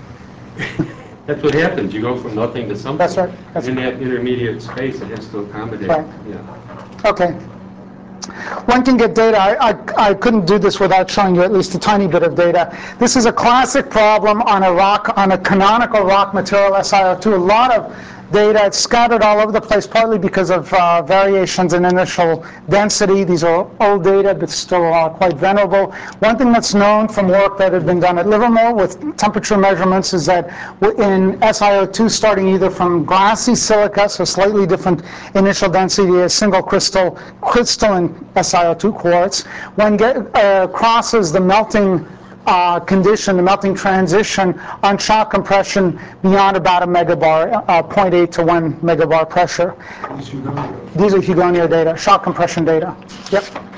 That's what happens. You go from nothing to something. That's right. That's In that intermediate space, it has to accommodate. Right. Yeah. Okay. One can get data. I, I, I couldn't do this without showing you at least a tiny bit of data. This is a classic problem on a rock, on a canonical rock material, S i O two. A lot of data. It's scattered all over the place, partly because of uh, variations in initial density. These are old data, but still uh, quite venerable. One thing that's known from work that had been done at Livermore with temperature measurements is that in S i O two, starting either from glassy silica, so slightly different initial density as single crystal, crystalline S i O two quartz, when get, uh, crosses the melting Uh, condition, the melting transition on shock compression beyond about a megabar, uh, zero point eight to one megabar pressure. These are Hugonier data, shock compression data. Yep.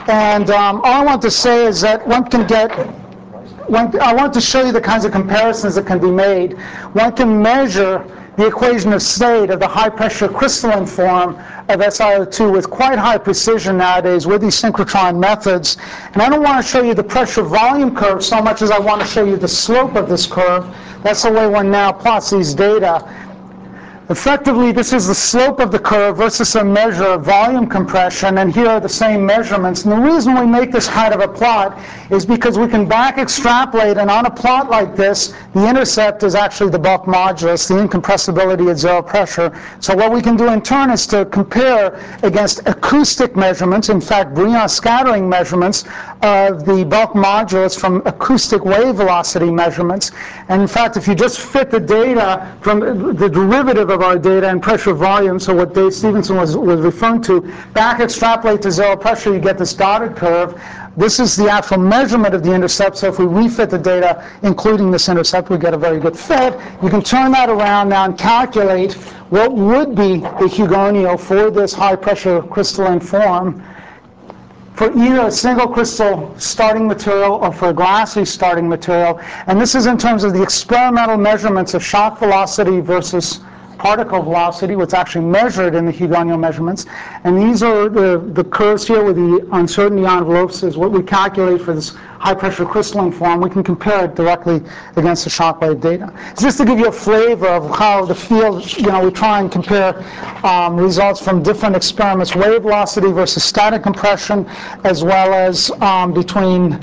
And um, all I want to say is that one can get, one, I want to show you the kinds of comparisons that can be made. One can measure the equation of state of the high-pressure crystalline form of S i O two with quite high precision nowadays with these synchrotron methods. And I don't want to show you the pressure volume curve so much as I want to show you the slope of this curve. That's the way one now plots these data. Effectively, this is the slope of the curve versus a measure of volume compression, and here are the same measurements. And the reason we make this kind of a plot is because we can back extrapolate, and on a plot like this, the intercept is actually the bulk modulus, the incompressibility at zero pressure. So what we can do in turn is to compare against acoustic measurements, in fact, Briand scattering measurements of the bulk modulus from acoustic wave velocity measurements. And in fact, if you just fit the data from the derivative of our data and pressure volume, so what Dave Stevenson was, was referring to, back extrapolate to zero pressure, you get this dotted curve. This is the actual measurement of the intercept, so if we refit the data, including this intercept, we get a very good fit. You can turn that around now and calculate what would be the Hugoniot for this high-pressure crystalline form for either a single crystal starting material or for a glassy starting material. And this is in terms of the experimental measurements of shock velocity versus particle velocity, what's actually measured in the Hugoniot measurements. And these are the, the curves here with the uncertainty envelopes is what we calculate for this high-pressure crystalline form. We can compare it directly against the shock wave data. It's just to give you a flavor of how the field, you know, we try and compare um, results from different experiments, wave velocity versus static compression, as well as um, between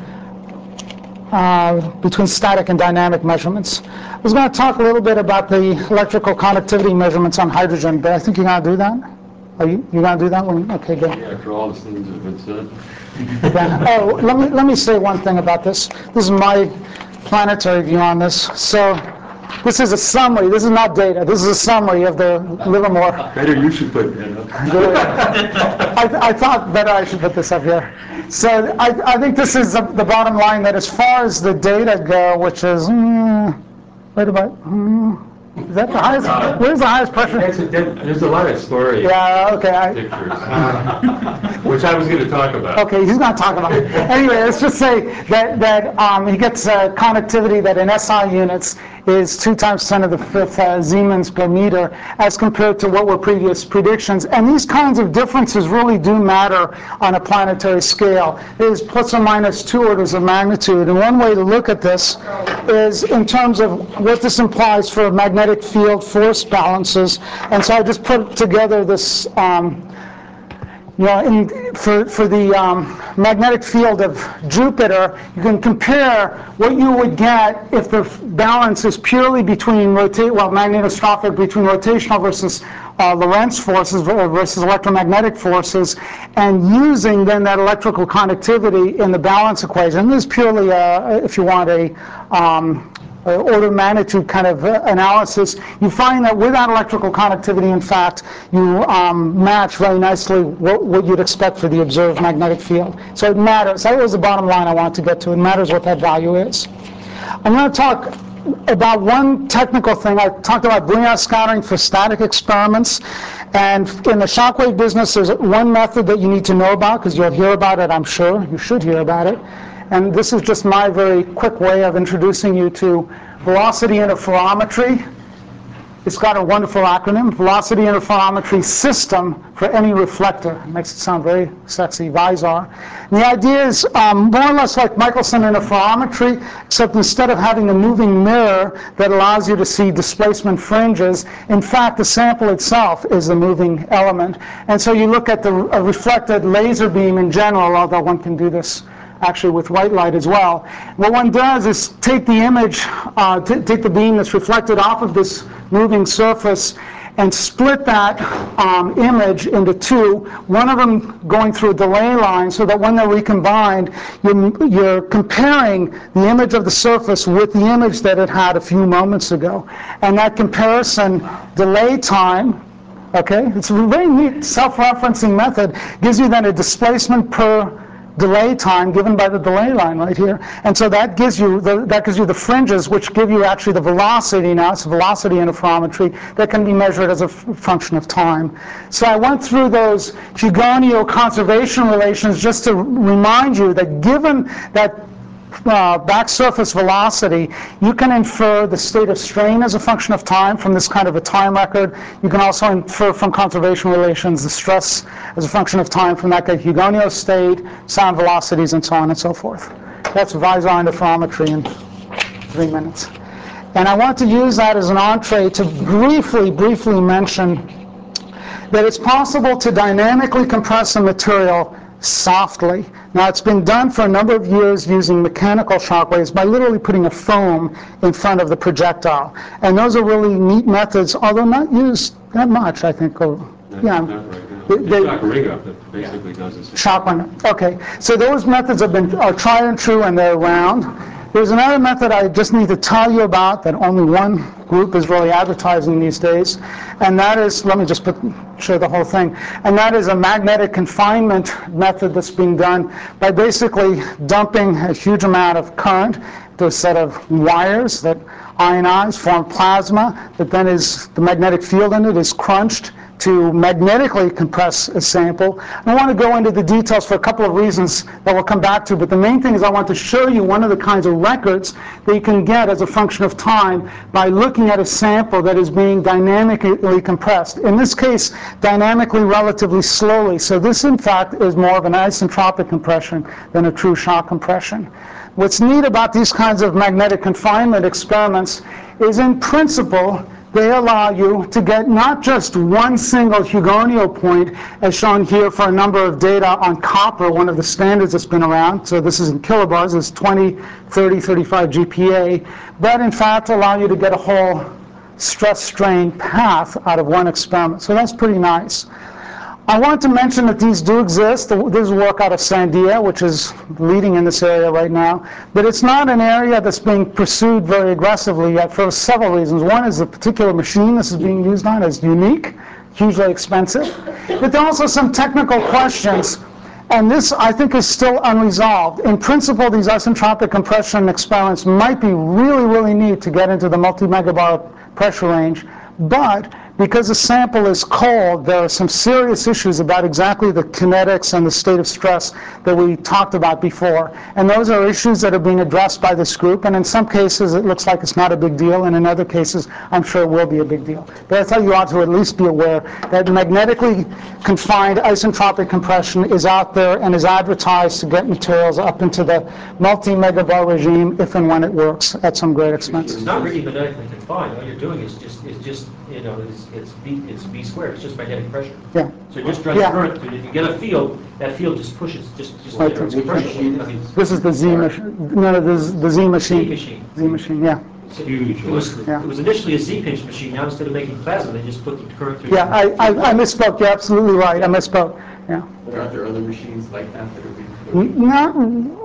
Uh, between static and dynamic measurements. I was going to talk a little bit about the electrical conductivity measurements on hydrogen, but I think you're going to do that? Are you, you going to do that one? Okay, good. Yeah, after all the things that have been said. Yeah. Oh, let me, let me say one thing about this. This is my planetary view on this. So this is a summary. This is not data. This is a summary of the Livermore. Better you should put that up. I, I thought better I should put this up here. So I, I think this is the, the bottom line, that as far as the data go, which is, mm, wait about, mm, is that the highest, where's the highest pressure? There's a, there's a lot of story Yeah, okay. I, pictures, which I was going to talk about. Okay, he's going to talk about it. Anyway, let's just say that, that um, he gets uh, conductivity that in S I units is two times ten to the fifth uh, Siemens per meter as compared to what were previous predictions. And these kinds of differences really do matter on a planetary scale. It is plus or minus two orders of magnitude. And one way to look at this is in terms of what this implies for magnetic field force balances. And so I just put together this um, You know, in, for, for the um, magnetic field of Jupiter, you can compare what you would get if the balance is purely between rotate, well, magnetostrophic between rotational versus uh, Lorentz forces versus electromagnetic forces, and using then that electrical conductivity in the balance equation. This is purely, a, if you want, a um, Uh, order of magnitude kind of uh, analysis. You find that without electrical conductivity, in fact, you um, match very nicely what, what you'd expect for the observed magnetic field. So it matters. That was the bottom line I wanted to get to. It matters what that value is. I'm going to talk about one technical thing. I talked about Briand scattering for static experiments. And in the shockwave business, there's one method that you need to know about, because you'll hear about it, I'm sure. You should hear about it. And this is just my very quick way of introducing you to velocity interferometry. It's got a wonderful acronym, Velocity Interferometry System for Any Reflector. It makes it sound very sexy, VISAR. And the idea is um, more or less like Michelson interferometry, except instead of having a moving mirror that allows you to see displacement fringes, in fact, the sample itself is the moving element. And so you look at the a reflected laser beam in general, although one can do this actually with white light as well. What one does is take the image, uh, t take the beam that's reflected off of this moving surface and split that um, image into two, one of them going through a delay line so that when they're recombined, you're, you're comparing the image of the surface with the image that it had a few moments ago. And that comparison delay time, okay, it's a very neat self-referencing method, gives you then a displacement per delay time given by the delay line right here. And so that gives you the, that gives you the fringes, which give you actually the velocity now. It's velocity interferometry that can be measured as a f- function of time. So I went through those Hugoniot conservation relations just to remind you that given that Uh, back surface velocity, you can infer the state of strain as a function of time from this kind of a time record. You can also infer from conservation relations the stress as a function of time from that Hugoniot state, sound velocities, and so on and so forth. That's Vizar interferometry in three minutes. And I want to use that as an entree to briefly, briefly mention that it's possible to dynamically compress a material softly. Now, it's been done for a number of years using mechanical shock waves by literally putting a foam in front of the projectile. And those are really neat methods, although not used that much, I think. Or, yeah. Not right now. They- The shock ring up that basically does this. Shock one. Okay. So those methods have been are tried and true, and they're around. There's another method I just need to tell you about that only one group is really advertising these days, and that is, let me just put, show the whole thing, and that is a magnetic confinement method that's being done by basically dumping a huge amount of current to a set of wires that ionize, form plasma, that then is, the magnetic field in it is crunched to magnetically compress a sample. I want to go into the details for a couple of reasons that we'll come back to, but the main thing is I want to show you one of the kinds of records that you can get as a function of time by looking at a sample that is being dynamically compressed. In this case, dynamically relatively slowly. So this, in fact, is more of an isentropic compression than a true shock compression. What's neat about these kinds of magnetic confinement experiments is, in principle, they allow you to get not just one single Hugoniot point, as shown here for a number of data on copper, one of the standards that's been around. So this is in kilobars, it's twenty, thirty, thirty-five G P A, but in fact allow you to get a whole stress-strain path out of one experiment. So that's pretty nice. I want to mention that these do exist. There's work out of Sandia, which is leading in this area right now. But it's not an area that's being pursued very aggressively yet for several reasons. One is the particular machine this is being used on is unique, hugely expensive. But there are also some technical questions. And this, I think, is still unresolved. In principle, these isentropic compression experiments might be really, really neat to get into the multi-megabar pressure range. But because the sample is cold, there are some serious issues about exactly the kinetics and the state of stress that we talked about before. And those are issues that are being addressed by this group. And in some cases, it looks like it's not a big deal. And in other cases, I'm sure it will be a big deal. But I thought you ought to at least be aware that magnetically confined isentropic compression is out there and is advertised to get materials up into the multi-megabar regime if and when it works at some great expense. It's not really magnetically confined. All you're doing is just, is just, you know, it's, it's B, it's V squared. It's just magnetic pressure. Yeah. So you're just trying Yeah. to current, and if you get a field, that field just pushes, just, just, Right. you know, it's pressure. I mean, This is the Z machine. No, this is the Z machine. Z machine. Z machine, yeah. So Huge. It was, Yeah. it was initially a Z-pinch machine. Now instead of making plasma, they just put the current through. Yeah, I, I, I misspoke. You're absolutely right. I misspoke. Yeah. But aren't there other machines like that that are being? N- Not,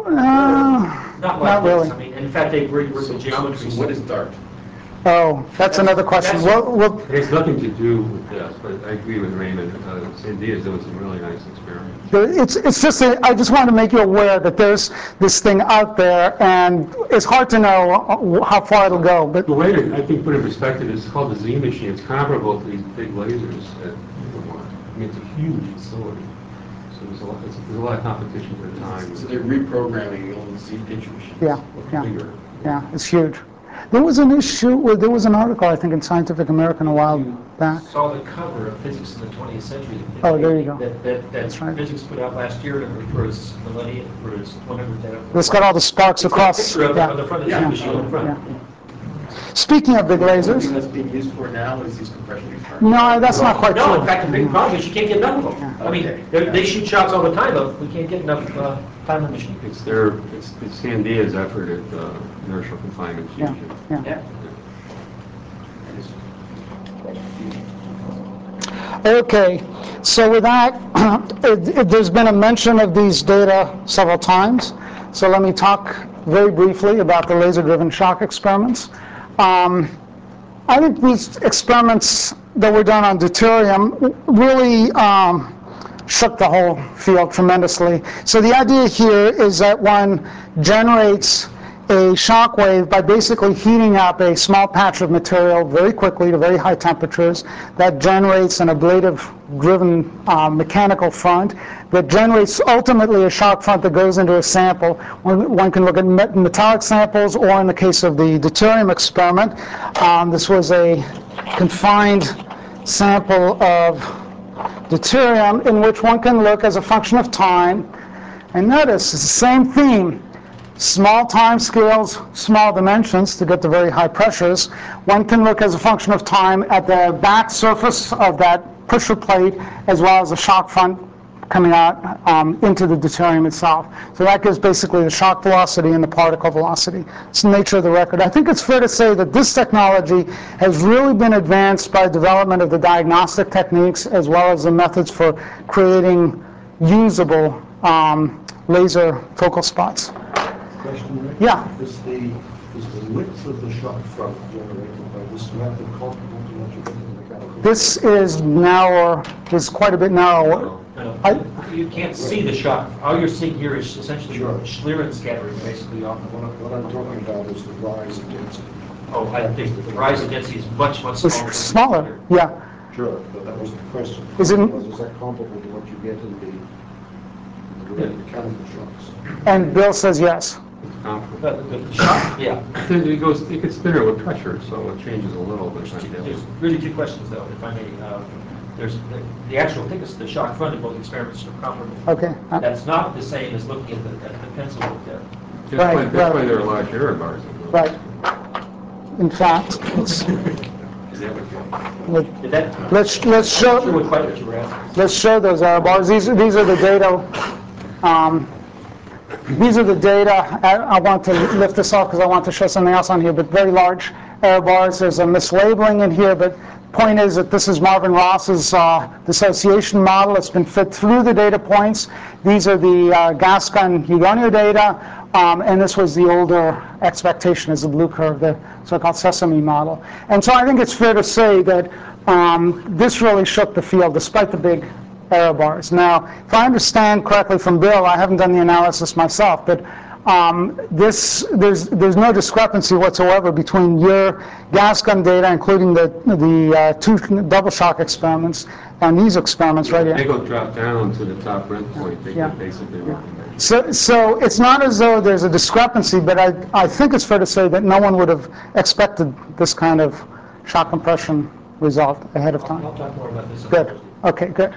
uh, Not like not this. really. I mean, in fact, they bring the So geometry. what is DART? Oh, that's another question. That's- Well, well, It has nothing to do with this, but I agree with Raymond. Uh, Sandia is doing some really nice experiments. it's it's just a, I just want to make you aware that there's this thing out there, and it's hard to know how far it'll go. But The way to, I think, put it in perspective is it's called the Z machine. It's comparable to these big lasers at Livermore. I mean, it's a huge facility. So there's a lot, it's, there's a lot of competition for the time. So they're reprogramming the old Z-pinch machines. yeah, Or yeah, bigger. yeah, it's huge. There was an issue. Well, there was an article I think in Scientific American a while back. Saw the cover of Physics in the twentieth Century. Oh, there you go. That, that, that That's right. Physics put out last year for its millennium, for its one hundredth. It's got all the sparks It's got a across. picture of it Yeah. on the front of the Yeah. machine on the front. Yeah. Speaking of big Something lasers, that's being used for now is these compression experiments. no, that's not quite No, in true. fact, the big problem is you can't get enough of them. I mean, Okay. they're- they shoot shots all the time, but we can't get enough uh, time on the machine. It's their, it's, it's Sandia's effort at uh, inertial confinement Yeah, fusion. yeah. Yeah. Okay, so with that, it, it, there's been a mention of these data several times. So let me talk very briefly about the laser-driven shock experiments. Um, I think these experiments that were done on deuterium really um, shook the whole field tremendously. So the idea here is that one generates a shock wave by basically heating up a small patch of material very quickly to very high temperatures. That generates an ablative-driven uh, mechanical front that generates ultimately a shock front that goes into a sample. One, one can look at met metallic samples, or in the case of the deuterium experiment, um, this was a confined sample of deuterium in which one can look as a function of time. And notice it's the same theme. Small time scales, small dimensions to get to very high pressures. One can look as a function of time at the back surface of that pusher plate, as well as the shock front coming out um, into the deuterium itself. So that gives basically the shock velocity and the particle velocity. It's the nature of the record. I think it's fair to say that this technology has really been advanced by development of the diagnostic techniques, as well as the methods for creating usable um, laser focal spots. Question, Rick? Yeah. Is the, is the width of the shock front generated by this method comparable to what you get in the mechanical? This is narrower, is quite a bit narrower. No, I- no, you can't see the shock. All you're seeing here is essentially Sure. Schlieren scattering, basically off the What I'm, what I'm talking about is the rise in density. Oh, I think that the rise in density is much, much It's smaller. smaller, yeah. Sure, but that was the question. Is it- Was, is that comparable to what you get in the, in the direct mechanical shocks? And Bill says yes. The, the, the shock, yeah. It goes, it gets thinner with pressure, so it changes a little bit. There's really two questions, though, if I may. Uh, There's the, the actual thickness of the shock front in both experiments are comparable. Okay. Uh, That's not the same as looking at the, at the pencil there. That's Right, why, that's why right. there are large error bars. in those. Right. In fact, it's, Is that what you- Did that, let's, let's I'm not sure show, what question you were asking. let's show those error bars. These, are- these are the data. Um, these are the data. I, I want to lift this off because I want to show something else on here, but very large error bars. There's a mislabeling in here, but point is that this is Marvin Ross's uh, dissociation model. It's been fit through the data points. These are the uh, Gascon-Hugoniot data, um, and this was the older expectation as the blue curve, the so-called Sesame model. And so I think it's fair to say that um, this really shook the field, despite the big error bars. Now, if I understand correctly from Bill, I haven't done the analysis myself, but Um, this, there's, there's no discrepancy whatsoever between your Gascon data, including the, the uh, two double shock experiments, and these experiments right They They here. go drop down to the top red point, they Yeah. get basically what you measure. So, so it's not as though there's a discrepancy, but I, I think it's fair to say that no one would have expected this kind of shock compression result ahead of I'll, time. I'll talk more about this. on Good. Thursday. Okay, good.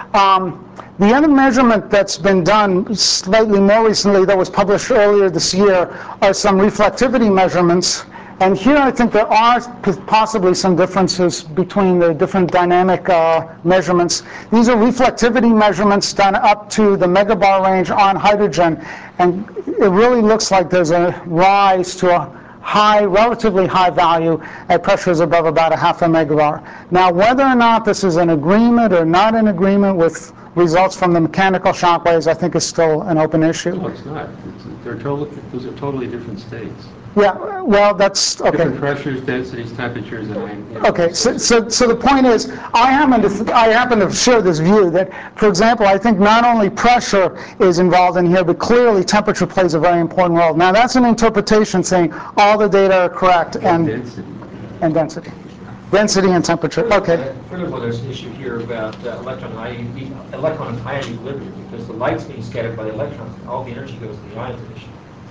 Um, the other measurement that's been done slightly more recently, that was published earlier this year, are some reflectivity measurements. And here I think there are p- possibly some differences between the different dynamic uh, measurements. These are reflectivity measurements done up to the megabar range on hydrogen. And it really looks like there's a rise to a high, relatively high value at pressures above about a half a megabar. Now, whether or not this is an agreement or not an agreement with results from the mechanical shock waves, I think is still an open issue. No, it's not. It's, they're total, those are totally different states. Yeah, well, that's, Different okay. pressures, densities, temperatures, and I. you know, Okay, so, so, so the point is, I happen to, th- I happen to share this view that, for example, I think not only pressure is involved in here, but clearly temperature plays a very important role. Now, that's an interpretation saying all the data are correct and, Density. and density. Density and temperature, okay. Furthermore, there's an issue here about uh, electron and ion, electron and ion equilibrium, because the light's being scattered by the electrons, all the energy goes to the ions emission.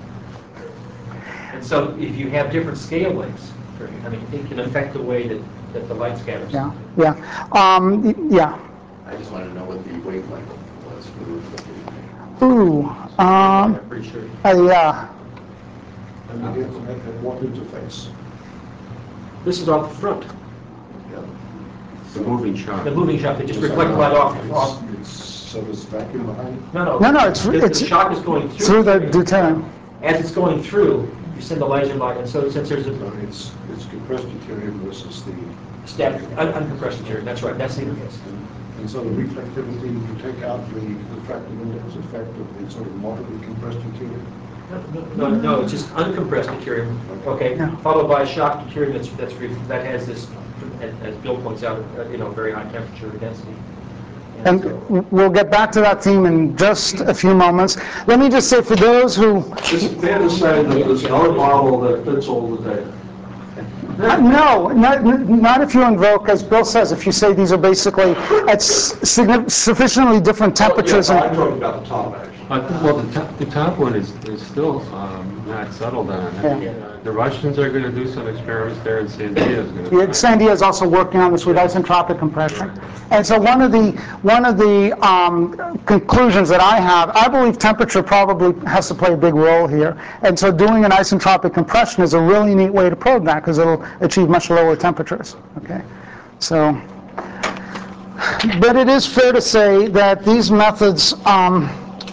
And so if you have different scale lengths, I mean, it can affect the way that, that the light scatters. Yeah, yeah. Um, y- yeah. I just wanted to know what the wavelength was for the reflective. Ooh, um, I'm pretty sure. uh, yeah. And you get to make at what interface? This is off the front. Yeah. The moving shock. The moving shock, they just reflect light off. off. It's, it's, so there's vacuum behind it? No, no. No, no, it's- The- it's- The shock is going through. Through the deuterium. As it's going through, you send the laser light, and so since there's So a it's, it's compressed deuterium versus the, static, un- uncompressed material, that's right, that's the interface. and so the reflectivity, you take out the refractive index effect of the sort of moderately compressed deuterium? No, no, no, it's just uncompressed material, okay, Yeah. followed by shock material that's, that's, re- that has this, as as Bill points out, uh, you know, very high temperature and density. And we'll get back to that theme in just a few moments. Let me just say, for those who... Is it fair to say that there's no model that fits all the data? Uh, No, not, not if you invoke, as Bill says, if you say these are basically at s- signi- sufficiently different temperatures. Yeah, and I'm talking about the top, actually. But, well, the top, the top one is, is still um, not settled on. Yeah. The Russians are going to do some experiments there, and Sandia is going to. Yeah, Sandia is also working on this with isentropic compression. And so one of the, one of the um, conclusions that I have, I believe temperature probably has to play a big role here. And so doing an isentropic compression is a really neat way to probe that, because it'll achieve much lower temperatures. Okay, so, but it is fair to say that these methods, um,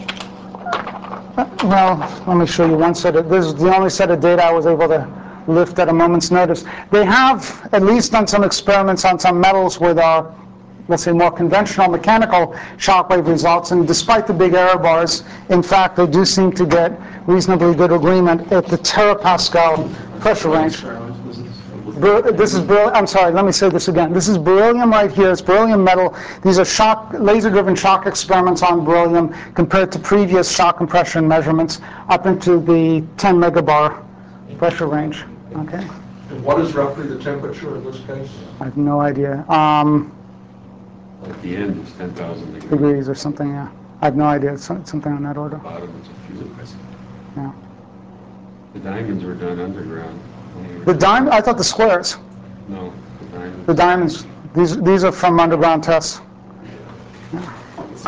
well, let me show you one set of, this is the only set of data I was able to lift at a moment's notice. They have at least done some experiments on some metals with, uh, let's say, more conventional mechanical shockwave results, and despite the big error bars, in fact, they do seem to get reasonably good agreement at the terapascal pressure range. Ber- This is beryllium. I'm sorry. Let me say this again. This is beryllium right here. It's beryllium metal. These are shock, laser-driven shock experiments on beryllium compared to previous shock compression measurements up into the ten megabar pressure range. Okay. And what is roughly the temperature in this case? I have no idea. Um, At the end, it's ten thousand degrees. degrees or something. Yeah. I have no idea. It's some- something on that order. Bottom, it's a few degrees. Yeah. The diamonds were done underground. The diamond. I thought the squares. No, the diamonds. The diamonds. These these are from underground tests. It's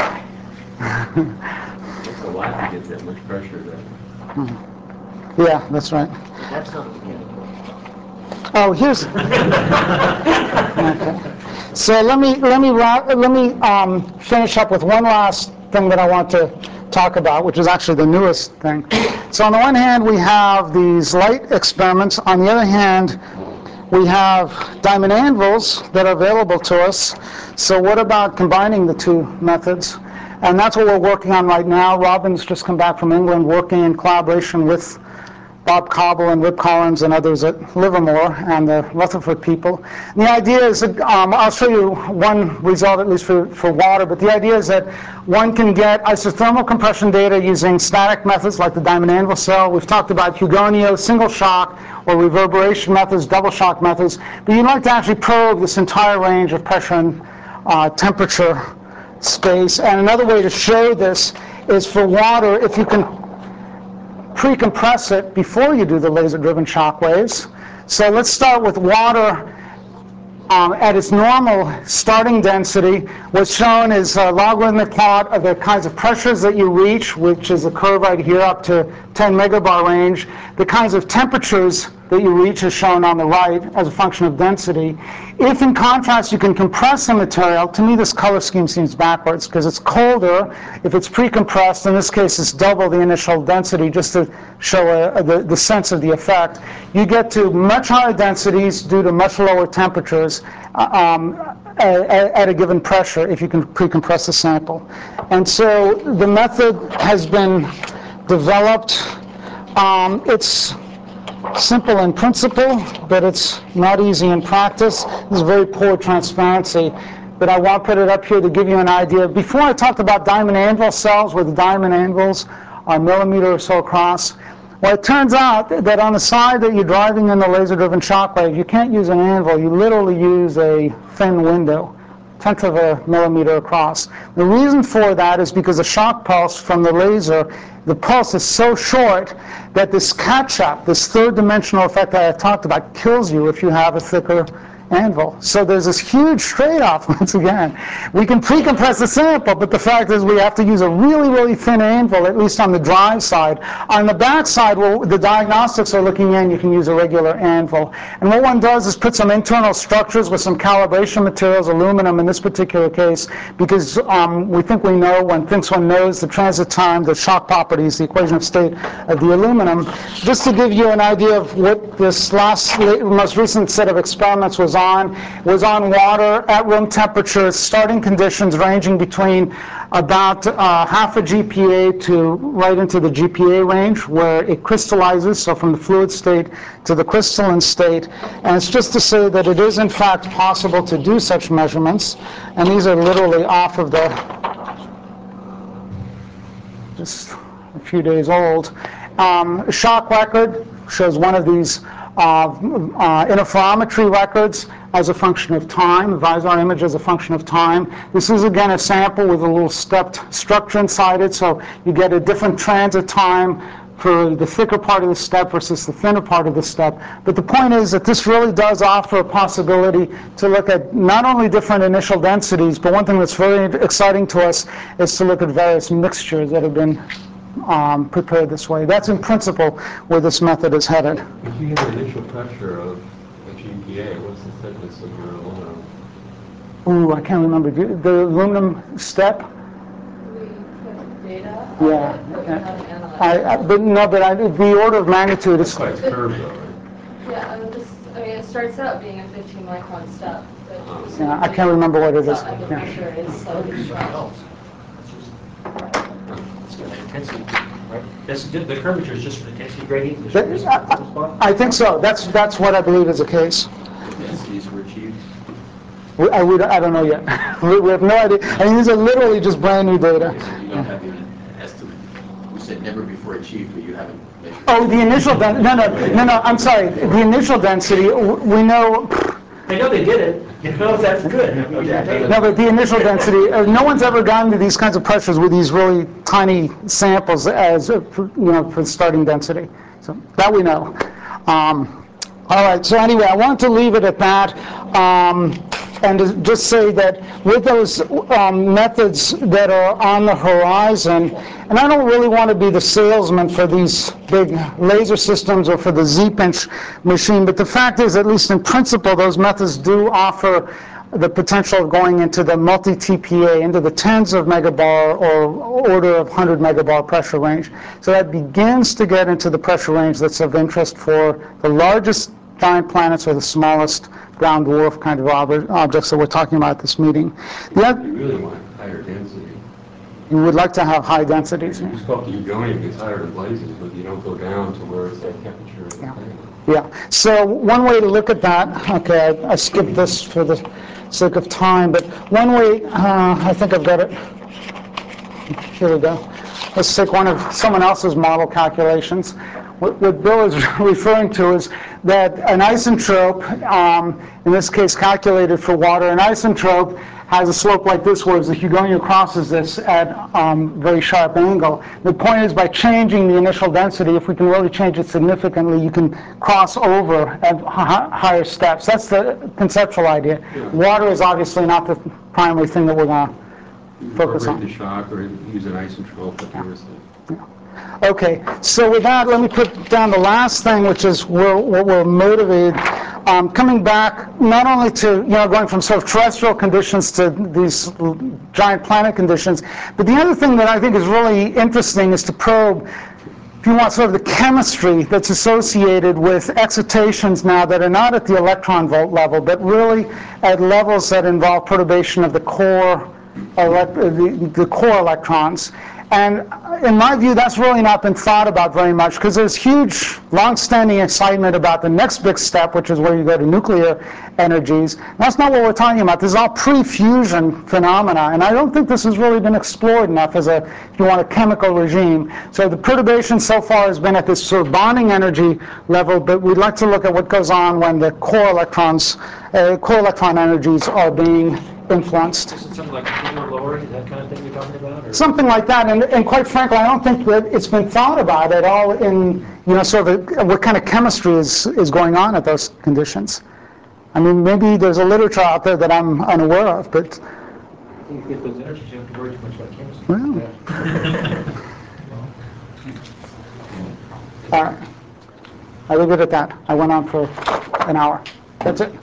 a lot to get that much pressure there. Yeah, that's right. That's not the beginning. Oh, here's. Okay. So let me let me ra- let me um, finish up with one last thing that I want to talk about, which is actually the newest thing. So on the one hand, we have these light experiments. On the other hand, we have diamond anvils that are available to us. So what about combining the two methods? And that's what we're working on right now. Robin's just come back from England, working in collaboration with Bob Cobble and Rip Collins and others at Livermore and the Rutherford people. And the idea is that, um, I'll show you one result, at least for, for water, but the idea is that one can get isothermal compression data using static methods like the diamond anvil cell. We've talked about Hugonio, single shock, or reverberation methods, double shock methods. But you'd like to actually probe this entire range of pressure and uh, temperature space. And another way to show this is for water, if you can pre-compress it before you do the laser-driven shock waves. So let's start with water um, at its normal starting density. What's shown is a logarithmic plot of the kinds of pressures that you reach, which is a curve right here up to ten megabar range. The kinds of temperatures that you reach is shown on the right as a function of density. If, in contrast, you can compress the material, to me this color scheme seems backwards because it's colder if it's pre-compressed. In this case, it's double the initial density just to show a, a, the, the sense of the effect. You get to much higher densities due to much lower temperatures um, at, at a given pressure if you can pre-compress the sample. And so the method has been developed. Um, it's simple in principle, but it's not easy in practice. This is very poor transparency, but I want to put it up here to give you an idea. Before I talked about diamond anvil cells, where the diamond anvils are a millimeter or so across. Well, it turns out that on the side that you're driving in the laser-driven shockwave, you can't use an anvil. You literally use a thin window, tenth of a millimeter across. The reason for that is because the shock pulse from the laser, the pulse is so short that this catch-up, this third-dimensional effect that I talked about, kills you if you have a thicker anvil. So there's this huge trade-off, once again. We can pre-compress the sample, but the fact is we have to use a really, really thin anvil, at least on the drive side. On the back side, well, the diagnostics are looking in, you can use a regular anvil. And what one does is put some internal structures with some calibration materials, aluminum in this particular case, because um, we think we know, one thinks one knows the transit time, the shock properties, the equation of state of the aluminum. Just to give you an idea of what this last, most recent set of experiments was was on was on water at room temperature, starting conditions ranging between about uh, half a G P A to right into the G P A range, where it crystallizes, so from the fluid state to the crystalline state. And it's just to say that it is in fact possible to do such measurements. And these are literally off of the, just a few days old. Um, shock record shows one of these uh, uh, interferometry records as a function of time, the Visor image as a function of time. This is again a sample with a little stepped structure inside it, so you get a different transit time for the thicker part of the step versus the thinner part of the step. But the point is that this really does offer a possibility to look at not only different initial densities, but one thing that's very exciting to us is to look at various mixtures that have been um, prepared this way. That's in principle where this method is headed. If you have an initial pressure of a G P A, what's the thickness of your aluminum? Ooh, I can't remember. Do- The aluminum step? We put data on Yeah. it, but we haven't analyzed I, it. I, but no, but I, the order of magnitude is. That's why it's curved though, right? Yeah, I mean, this, I mean, it starts out being a fifteen micron step, but. Yeah, I can't remember what it is. So, and the pressure is slightly Something dropped. else. It's got intensity, right? That's, the curvature is just for intensity gradient? the That- shortest I, spot? I think so. That's that's what I believe is the case. Densities were achieved. We, I, we, I don't know yet. we, we have no idea. I mean, these are literally just brand new data. Okay, so you don't have even an estimate. You said never before achieved, but you haven't measured. Oh, the initial density. No, no, no, no. I'm sorry. The initial density. w- We know. They know they did it, you know, that's good. I mean, they- No, but the initial density. Uh, no one's ever gotten to these kinds of pressures with these really tiny samples as uh, for, you know, for starting density. So that we know. Um, all right. So anyway, I wanted to leave it at that. Um, and to just say that with those um, methods that are on the horizon, and I don't really want to be the salesman for these big laser systems or for the Z-pinch machine, but the fact is, at least in principle, those methods do offer the potential of going into the multi-T P A, into the tens of megabar or order of one hundred megabar pressure range. So that begins to get into the pressure range that's of interest for the largest giant planets or the smallest brown dwarf kind of ob- objects that we're talking about at this meeting. The oth- You really want higher density. you would like to have high densities. You just go up to Ugonium, gets higher than blazes, but you don't go down to where it's that temperature of the Yeah. planet. Yeah, so one way to look at that, okay, I, I skipped this for the sake of time, but one way, uh, I think I've got it. Here we go. Let's take one of someone else's model calculations. What, what Bill is referring to is that an isentrope, um, in this case calculated for water, an isentrope has a slope like this, whereas the Hugonium crosses this at um, very sharp angle. The point is, by changing the initial density, if we can really change it significantly, you can cross over at hi- higher steps. That's the conceptual idea. Yeah. Water is obviously not the primary thing that we're going to focus on. Incorporate the shock or use an isotrope if you were saying. Okay, so with that, let me put down the last thing, which is where, what we're motivated. Um, coming back not only to, you know, going from sort of terrestrial conditions to these giant planet conditions, but the other thing that I think is really interesting is to probe, if you want, sort of the chemistry that's associated with excitations now that are not at the electron volt level, but really at levels that involve perturbation of the core, elect- the, the core electrons. And in my view, that's really not been thought about very much, because there's huge, long-standing excitement about the next big step, which is where you go to nuclear energies. That's not what we're talking about. This is all pre-fusion phenomena, and I don't think this has really been explored enough as a, if you want, a chemical regime. So the perturbation so far has been at this sort of bonding energy level, but we'd like to look at what goes on when the core electrons, uh, core electron energies are being influenced. Is it something like polar lowering, that kind of thing you're talking about? Or? Something like that, and, and quite frankly, I don't think that it's been thought about at all in, you know, sort of a, what kind of chemistry is, is going on at those conditions. I mean, maybe there's a literature out there that I'm unaware of, but... I think to get those energies, you have to worry too much about chemistry. Well. Yeah. All right. I leave it at that. I went on for an hour. That's it.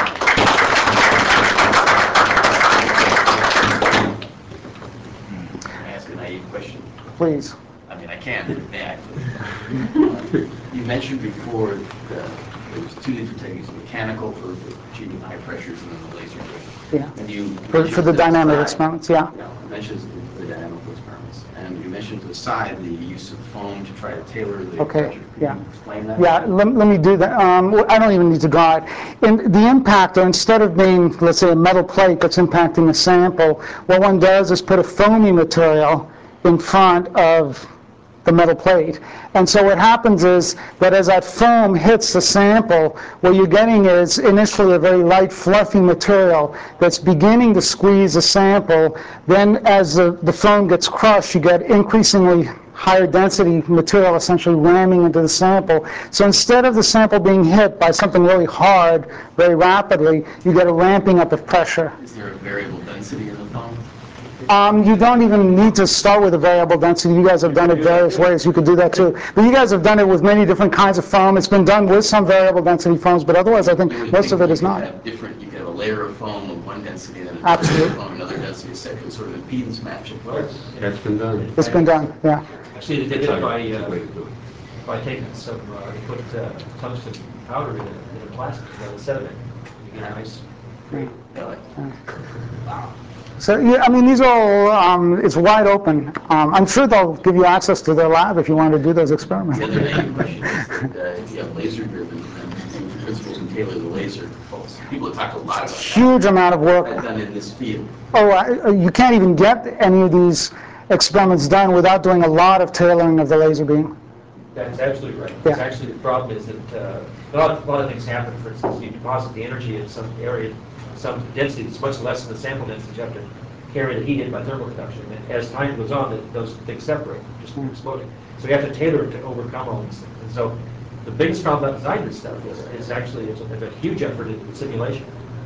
Ask a naive question. Please. I mean, I can't, may I? You mentioned before the there's two different techniques, mechanical for achieving high pressures and then the laser driven. Yeah. And you For, for the mentioned dynamic side- experiments, yeah. Yeah, you mentioned the the dynamical experiments. And you mentioned to the side the use of foam to try to tailor the Okay, pressure. Can yeah. you explain that? Yeah, let, let me do that. Um, I don't even need to draw it. And the impactor, instead of being, let's say, a metal plate that's impacting a sample, what one does is put a foamy material in front of the metal plate. And so what happens is that as that foam hits the sample, what you're getting is initially a very light, fluffy material that's beginning to squeeze the sample. Then as the, the foam gets crushed, you get increasingly higher density material essentially ramming into the sample. So instead of the sample being hit by something really hard very rapidly, you get a ramping up of pressure. Is there a variable density in the foam? Um, you don't even need to start with a variable density. You guys have done it various ways. You could do that too. But you guys have done it with many different kinds of foam. It's been done with some variable density foams, but otherwise I think You would most think of it you is could not. have different, you could have a layer of foam of one density and then another layer Absolutely. of foam, another density, so could sort of impedance match it. Well, That's been done. It's been done, yeah. Actually, they did it by, That's a uh, way to do it. by taking some, uh, they put uh, tungsten powder in a, in a plastic, uh, sediment. You get a nice, Really? wow. So, yeah, I mean, these are all, um, it's wide open. Um, I'm sure they'll give you access to their lab if you want to do those experiments. The other main question is that uh, if you have laser driven, then the principles can tailor the laser pulse. People have talked a lot about that. Huge amount of work. I've done in this field. Oh, I, you can't even get any of these experiments done without doing a lot of tailoring of the laser beam. That's absolutely right. Yeah. It's actually, the problem is that uh, a lot, a lot of things happen. For instance, you deposit the energy in some area, some density that's much less than the sample density. You have to carry the heat in by thermal conduction. And as time goes on, the- those things separate, just Mm. exploding. So you have to tailor it to overcome all these things. And so the biggest problem about designing this stuff is, is actually it's a, it's a huge effort in simulation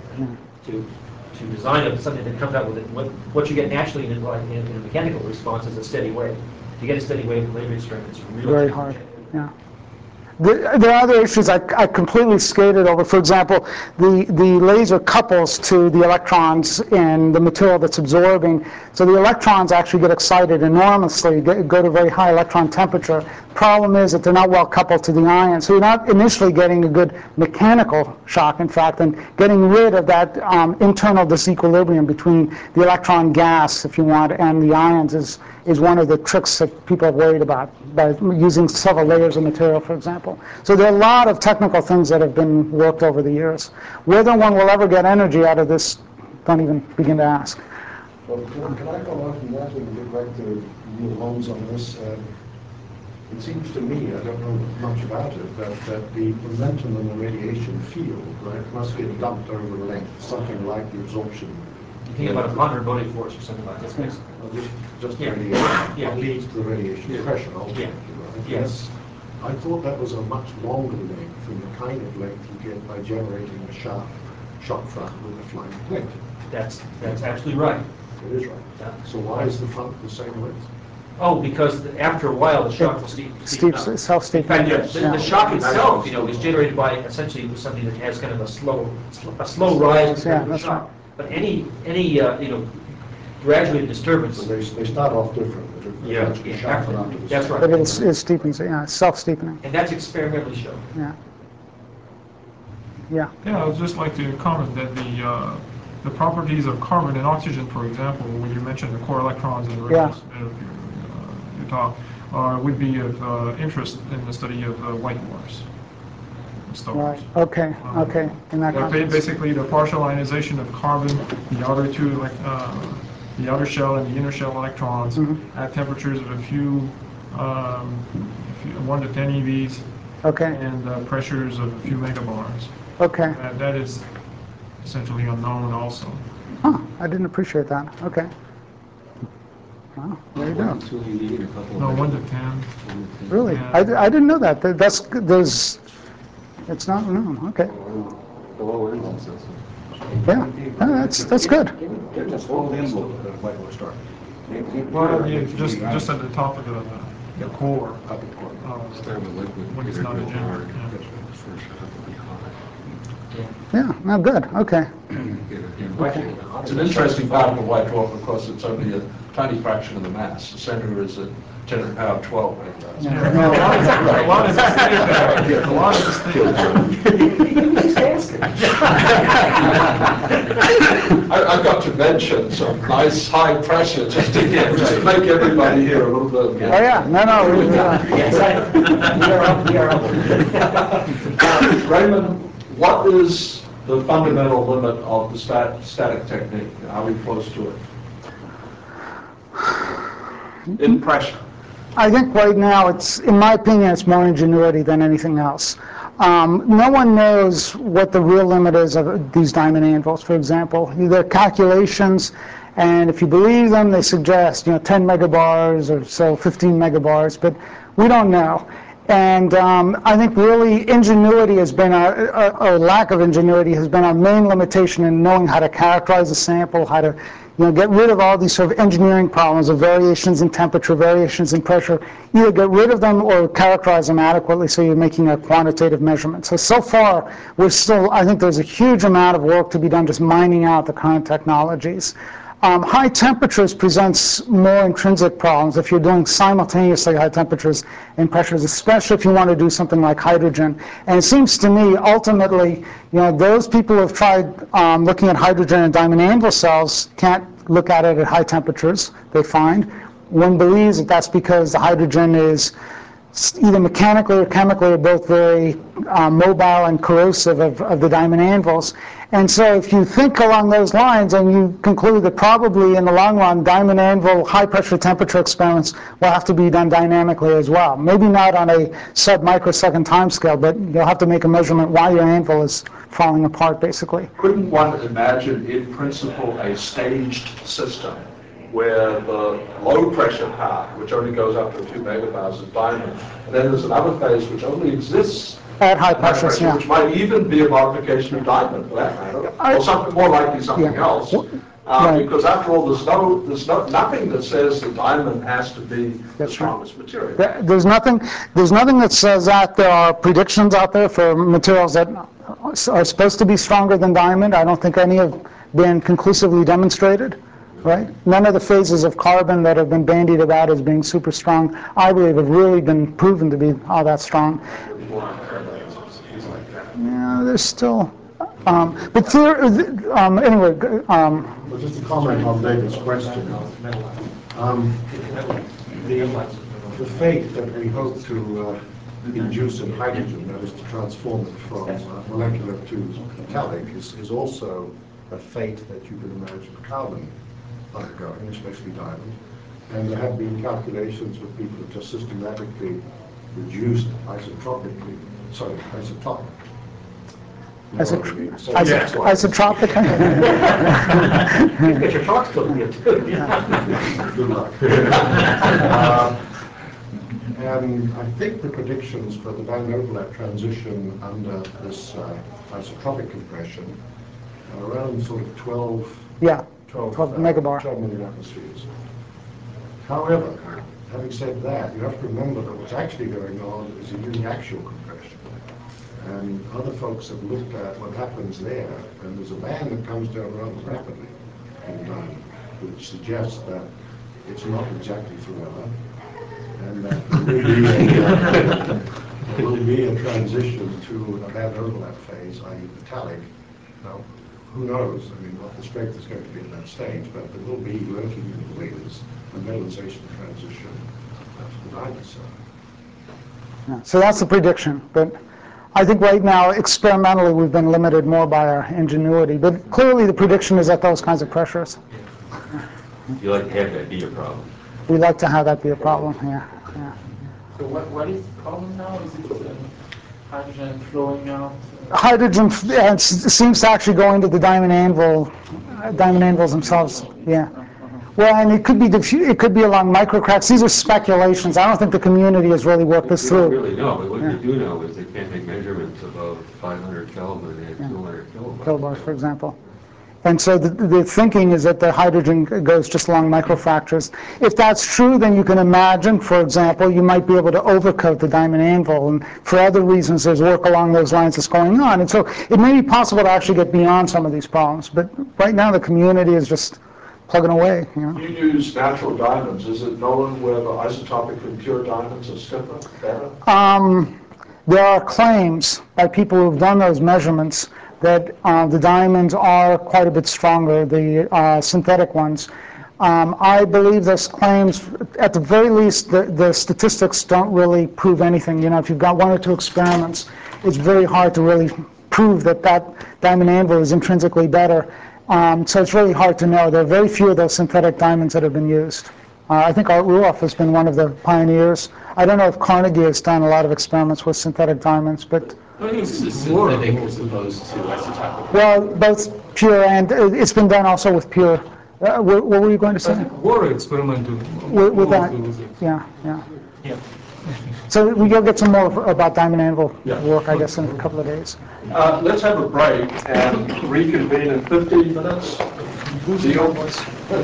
to to design a- something that comes out with it. What, what you get naturally in, in, in a mechanical response is a steady wave. To get a steady wave in laser strength, it's really Very hard, yeah. The- There are other issues I, I completely skated over. For example, the, the laser couples to the electrons in the material that's absorbing. So the electrons actually get excited enormously, get, go to very high electron temperature. Problem is that they're not well coupled to the ions. So you're not initially getting a good mechanical shock, in fact, and getting rid of that um, internal disequilibrium between the electron gas, if you want, and the ions is, is one of the tricks that people are worried about by using several layers of material, for example. So there are a lot of technical things that have been worked over the years. Whether one will ever get energy out of this, don't even begin to ask. Well, can can I go on from that and get back to Neil Holmes on this? Um, It seems to me, I don't know much about it, that, that the momentum in the radiation field, right, must get dumped over length, something like the absorption. You think about a harmonic force or something like this, basically. Well, Just, just Yeah. radiation. Yeah. What leads to the radiation Yeah. pressure ultimately, right? Yes. I thought that was a much longer length than the kind of length you get by generating a sharp shock front with a flying plate. That's, that's absolutely right. It is right. Yeah. So why is the front the same length? Oh, because the- after a while, the shock will steep. Steep, steepen up. self-steepening. In fact, the, Yeah. the shock itself, you know, is generated by essentially something that has kind of a slow, a slow rise compared Yeah, to the that's shock. right. But any, any, uh, you know, graduated disturbance. So they, they start off different, but it Yeah, eventually yeah, sharpen up to the that's same. right. But it's, it's steepens, yeah, it's self-steepening, And that's experimentally shown. yeah. Yeah, Yeah, I would just like to comment that the uh, the properties of carbon and oxygen, for example, when you mentioned the core electrons in the Yeah. radius of your, uh, your talk, uh, would be of uh, interest in the study of uh, white dwarfs, stars. right, okay, okay, in that Uh, ba- context. Basically, the partial ionization of carbon, the outer two, elec- uh, the outer shell and the inner shell electrons Mhm. at temperatures of a few, um, a few- one to ten E Vs, Okay, and uh, pressures of a few megabars. okay. That, that is essentially unknown also. Huh, I didn't appreciate that, okay. Wow, there you go. One to two E V and a couple of. No, one to megawatts. ten. One to ten. Really? Yeah. I, I didn't know that. That- That's, good. There's, it's not known, okay. The low end also. Yeah, no, that's, that's good. Just hold the envelope of the white dwarf star. Well, yeah, just, just at the top of the, the core, Up at the corner. uh, Start with liquid. when it's get it not a real generator. hard. yeah. First shot will be hot. Yeah, no, good, okay. Get it in. It's an interesting part of the white dwarf, of course, it's only a tiny fraction of the mass. The center is at ten to the power twelve megabars. Yeah, no, a lot of, a lot of this thing, a lot of this thing. I- I've got to mention some nice high pressure just to get, just to make everybody here a little bit. Oh, yeah, no, no, we, uh, Yes, I- we are up, we are up. Uh, Raymond, what is the fundamental limit of the stat, static technique? Are we close to it? In pressure. I think right now, it's, in my opinion, it's more ingenuity than anything else. Um, no one knows what the real limit is of these diamond anvils, for example. They're calculations, and if you believe them, they suggest, you know, ten megabars or so, fifteen megabars, but we don't know. And um, I think really ingenuity has been our, or, or lack of ingenuity has been our main limitation in knowing how to characterize a sample, how to, you know, get rid of all these sort of engineering problems of variations in temperature, variations in pressure. Either get rid of them or characterize them adequately so you're making a quantitative measurement. So, so far, we're still, I think there's a huge amount of work to be done just mining out the current technologies. Um, high temperatures presents more intrinsic problems if you're doing simultaneously high temperatures and pressures, especially if you want to do something like hydrogen. And it seems to me, ultimately, you know, those people who have tried um, looking at hydrogen in diamond anvil cells can't look at it at high temperatures, they find. One believes that that's because the hydrogen is either mechanically or chemically are both very uh, mobile and corrosive of, of the diamond anvils. And so if you think along those lines and you conclude that probably in the long run, diamond anvil high pressure temperature experiments will have to be done dynamically as well. Maybe not on a sub-microsecond time scale, but you'll have to make a measurement while your anvil is falling apart, basically. Couldn't one imagine, in principle, a staged system where the low pressure part, which only goes up to a few megabars, is diamond, and then there's another phase which only exists At high at high pressures, pressure, yeah. which might even be a modification of diamond, for that matter, I- or something more likely something Yeah. else. Uh, Right. Because after all, there's no, there's no, nothing that says the diamond has to be the That's right. strongest material. There- There's nothing, there's nothing that says that. There are predictions out there for materials that are supposed to be stronger than diamond. I don't think any have been conclusively demonstrated, right? None of the phases of carbon that have been bandied about as being super strong, I believe, have really been proven to be all that strong. Yeah, there's still, um, but there, um, anyway, um, Well, just to comment on David's question, um, the, the fate that we hope to uh, induce in hydrogen, that is to transform it from uh, molecular to metallic, is, is also a fate that you can imagine carbon undergoing, especially diamond. And there have been calculations where people have just systematically reduced isotropically, sorry, isotopic. You know Isot- what I mean? So isot- that's why- isotropic. You get your talk still good too. Good luck. Uh, And I think the predictions for the diamond overlap transition under this uh, isotropic compression are around sort of twelve, Yeah, twelve, twelve uh, megabar. twelve million atmospheres. However, having said that, you have to remember that what's actually going on is a uniaxial compression. And other folks have looked at what happens there, and there's a band that comes down rather rapidly in diamond, which suggests that it's not exactly forever, and that there will be a, uh, there will be a transition to a band overlap phase, that is metallic. Now, who knows, I mean, what the strength is going to be at that stage, but there will be lurking in the wings a metallization transition to the diamond cell. Yeah, so that's the prediction, but I think right now, experimentally, we've been limited more by our ingenuity, but clearly the prediction is at those kinds of pressures. You like to have that be your problem. We like to have that be a problem, yeah. yeah. So what, what is the problem now? Is it uh, hydrogen flowing out? Hydrogen f- yeah, it s- seems to actually go into the diamond anvil, uh, diamond anvils themselves, yeah. Well, and it could be diffu- it could be along microcracks. These are speculations. I don't think the community has really worked this We don't through. really know, but what Yeah. they do know is they can't make measurements above five hundred Kelvin and Yeah. two hundred kilobars. Kilobars, for example. And so the, the thinking is that the hydrogen g- goes just along microfractures. If that's true, then you can imagine, for example, you might be able to overcoat the diamond anvil, and for other reasons, there's work along those lines that's going on. And so it may be possible to actually get beyond some of these problems. But right now, the community is just plugging away, you know. You use natural diamonds. Is it known whether isotopically pure diamonds are stiffer, better? Um, there are claims by people who've done those measurements that uh, the diamonds are quite a bit stronger, the uh, synthetic ones. Um, I believe those claims, at the very least, the, the statistics don't really prove anything. You know, if you've got one or two experiments, it's very hard to really prove that that diamond anvil is intrinsically better. Um, so it's really hard to know. There are very few of those synthetic diamonds that have been used. Uh, I think Art Ruoff has been one of the pioneers. I don't know if Carnegie has done a lot of experiments with synthetic diamonds, but This is synthetic as opposed to isotopic. well, both pure and uh, it's been done also with pure. Uh, what, what were you going to say? Water experiment With, with that, yeah, yeah. So we- you'll get some more about diamond anvil Yeah. work, I guess, in a couple of days. Uh, Let's have a break and reconvene in fifteen minutes. Deal?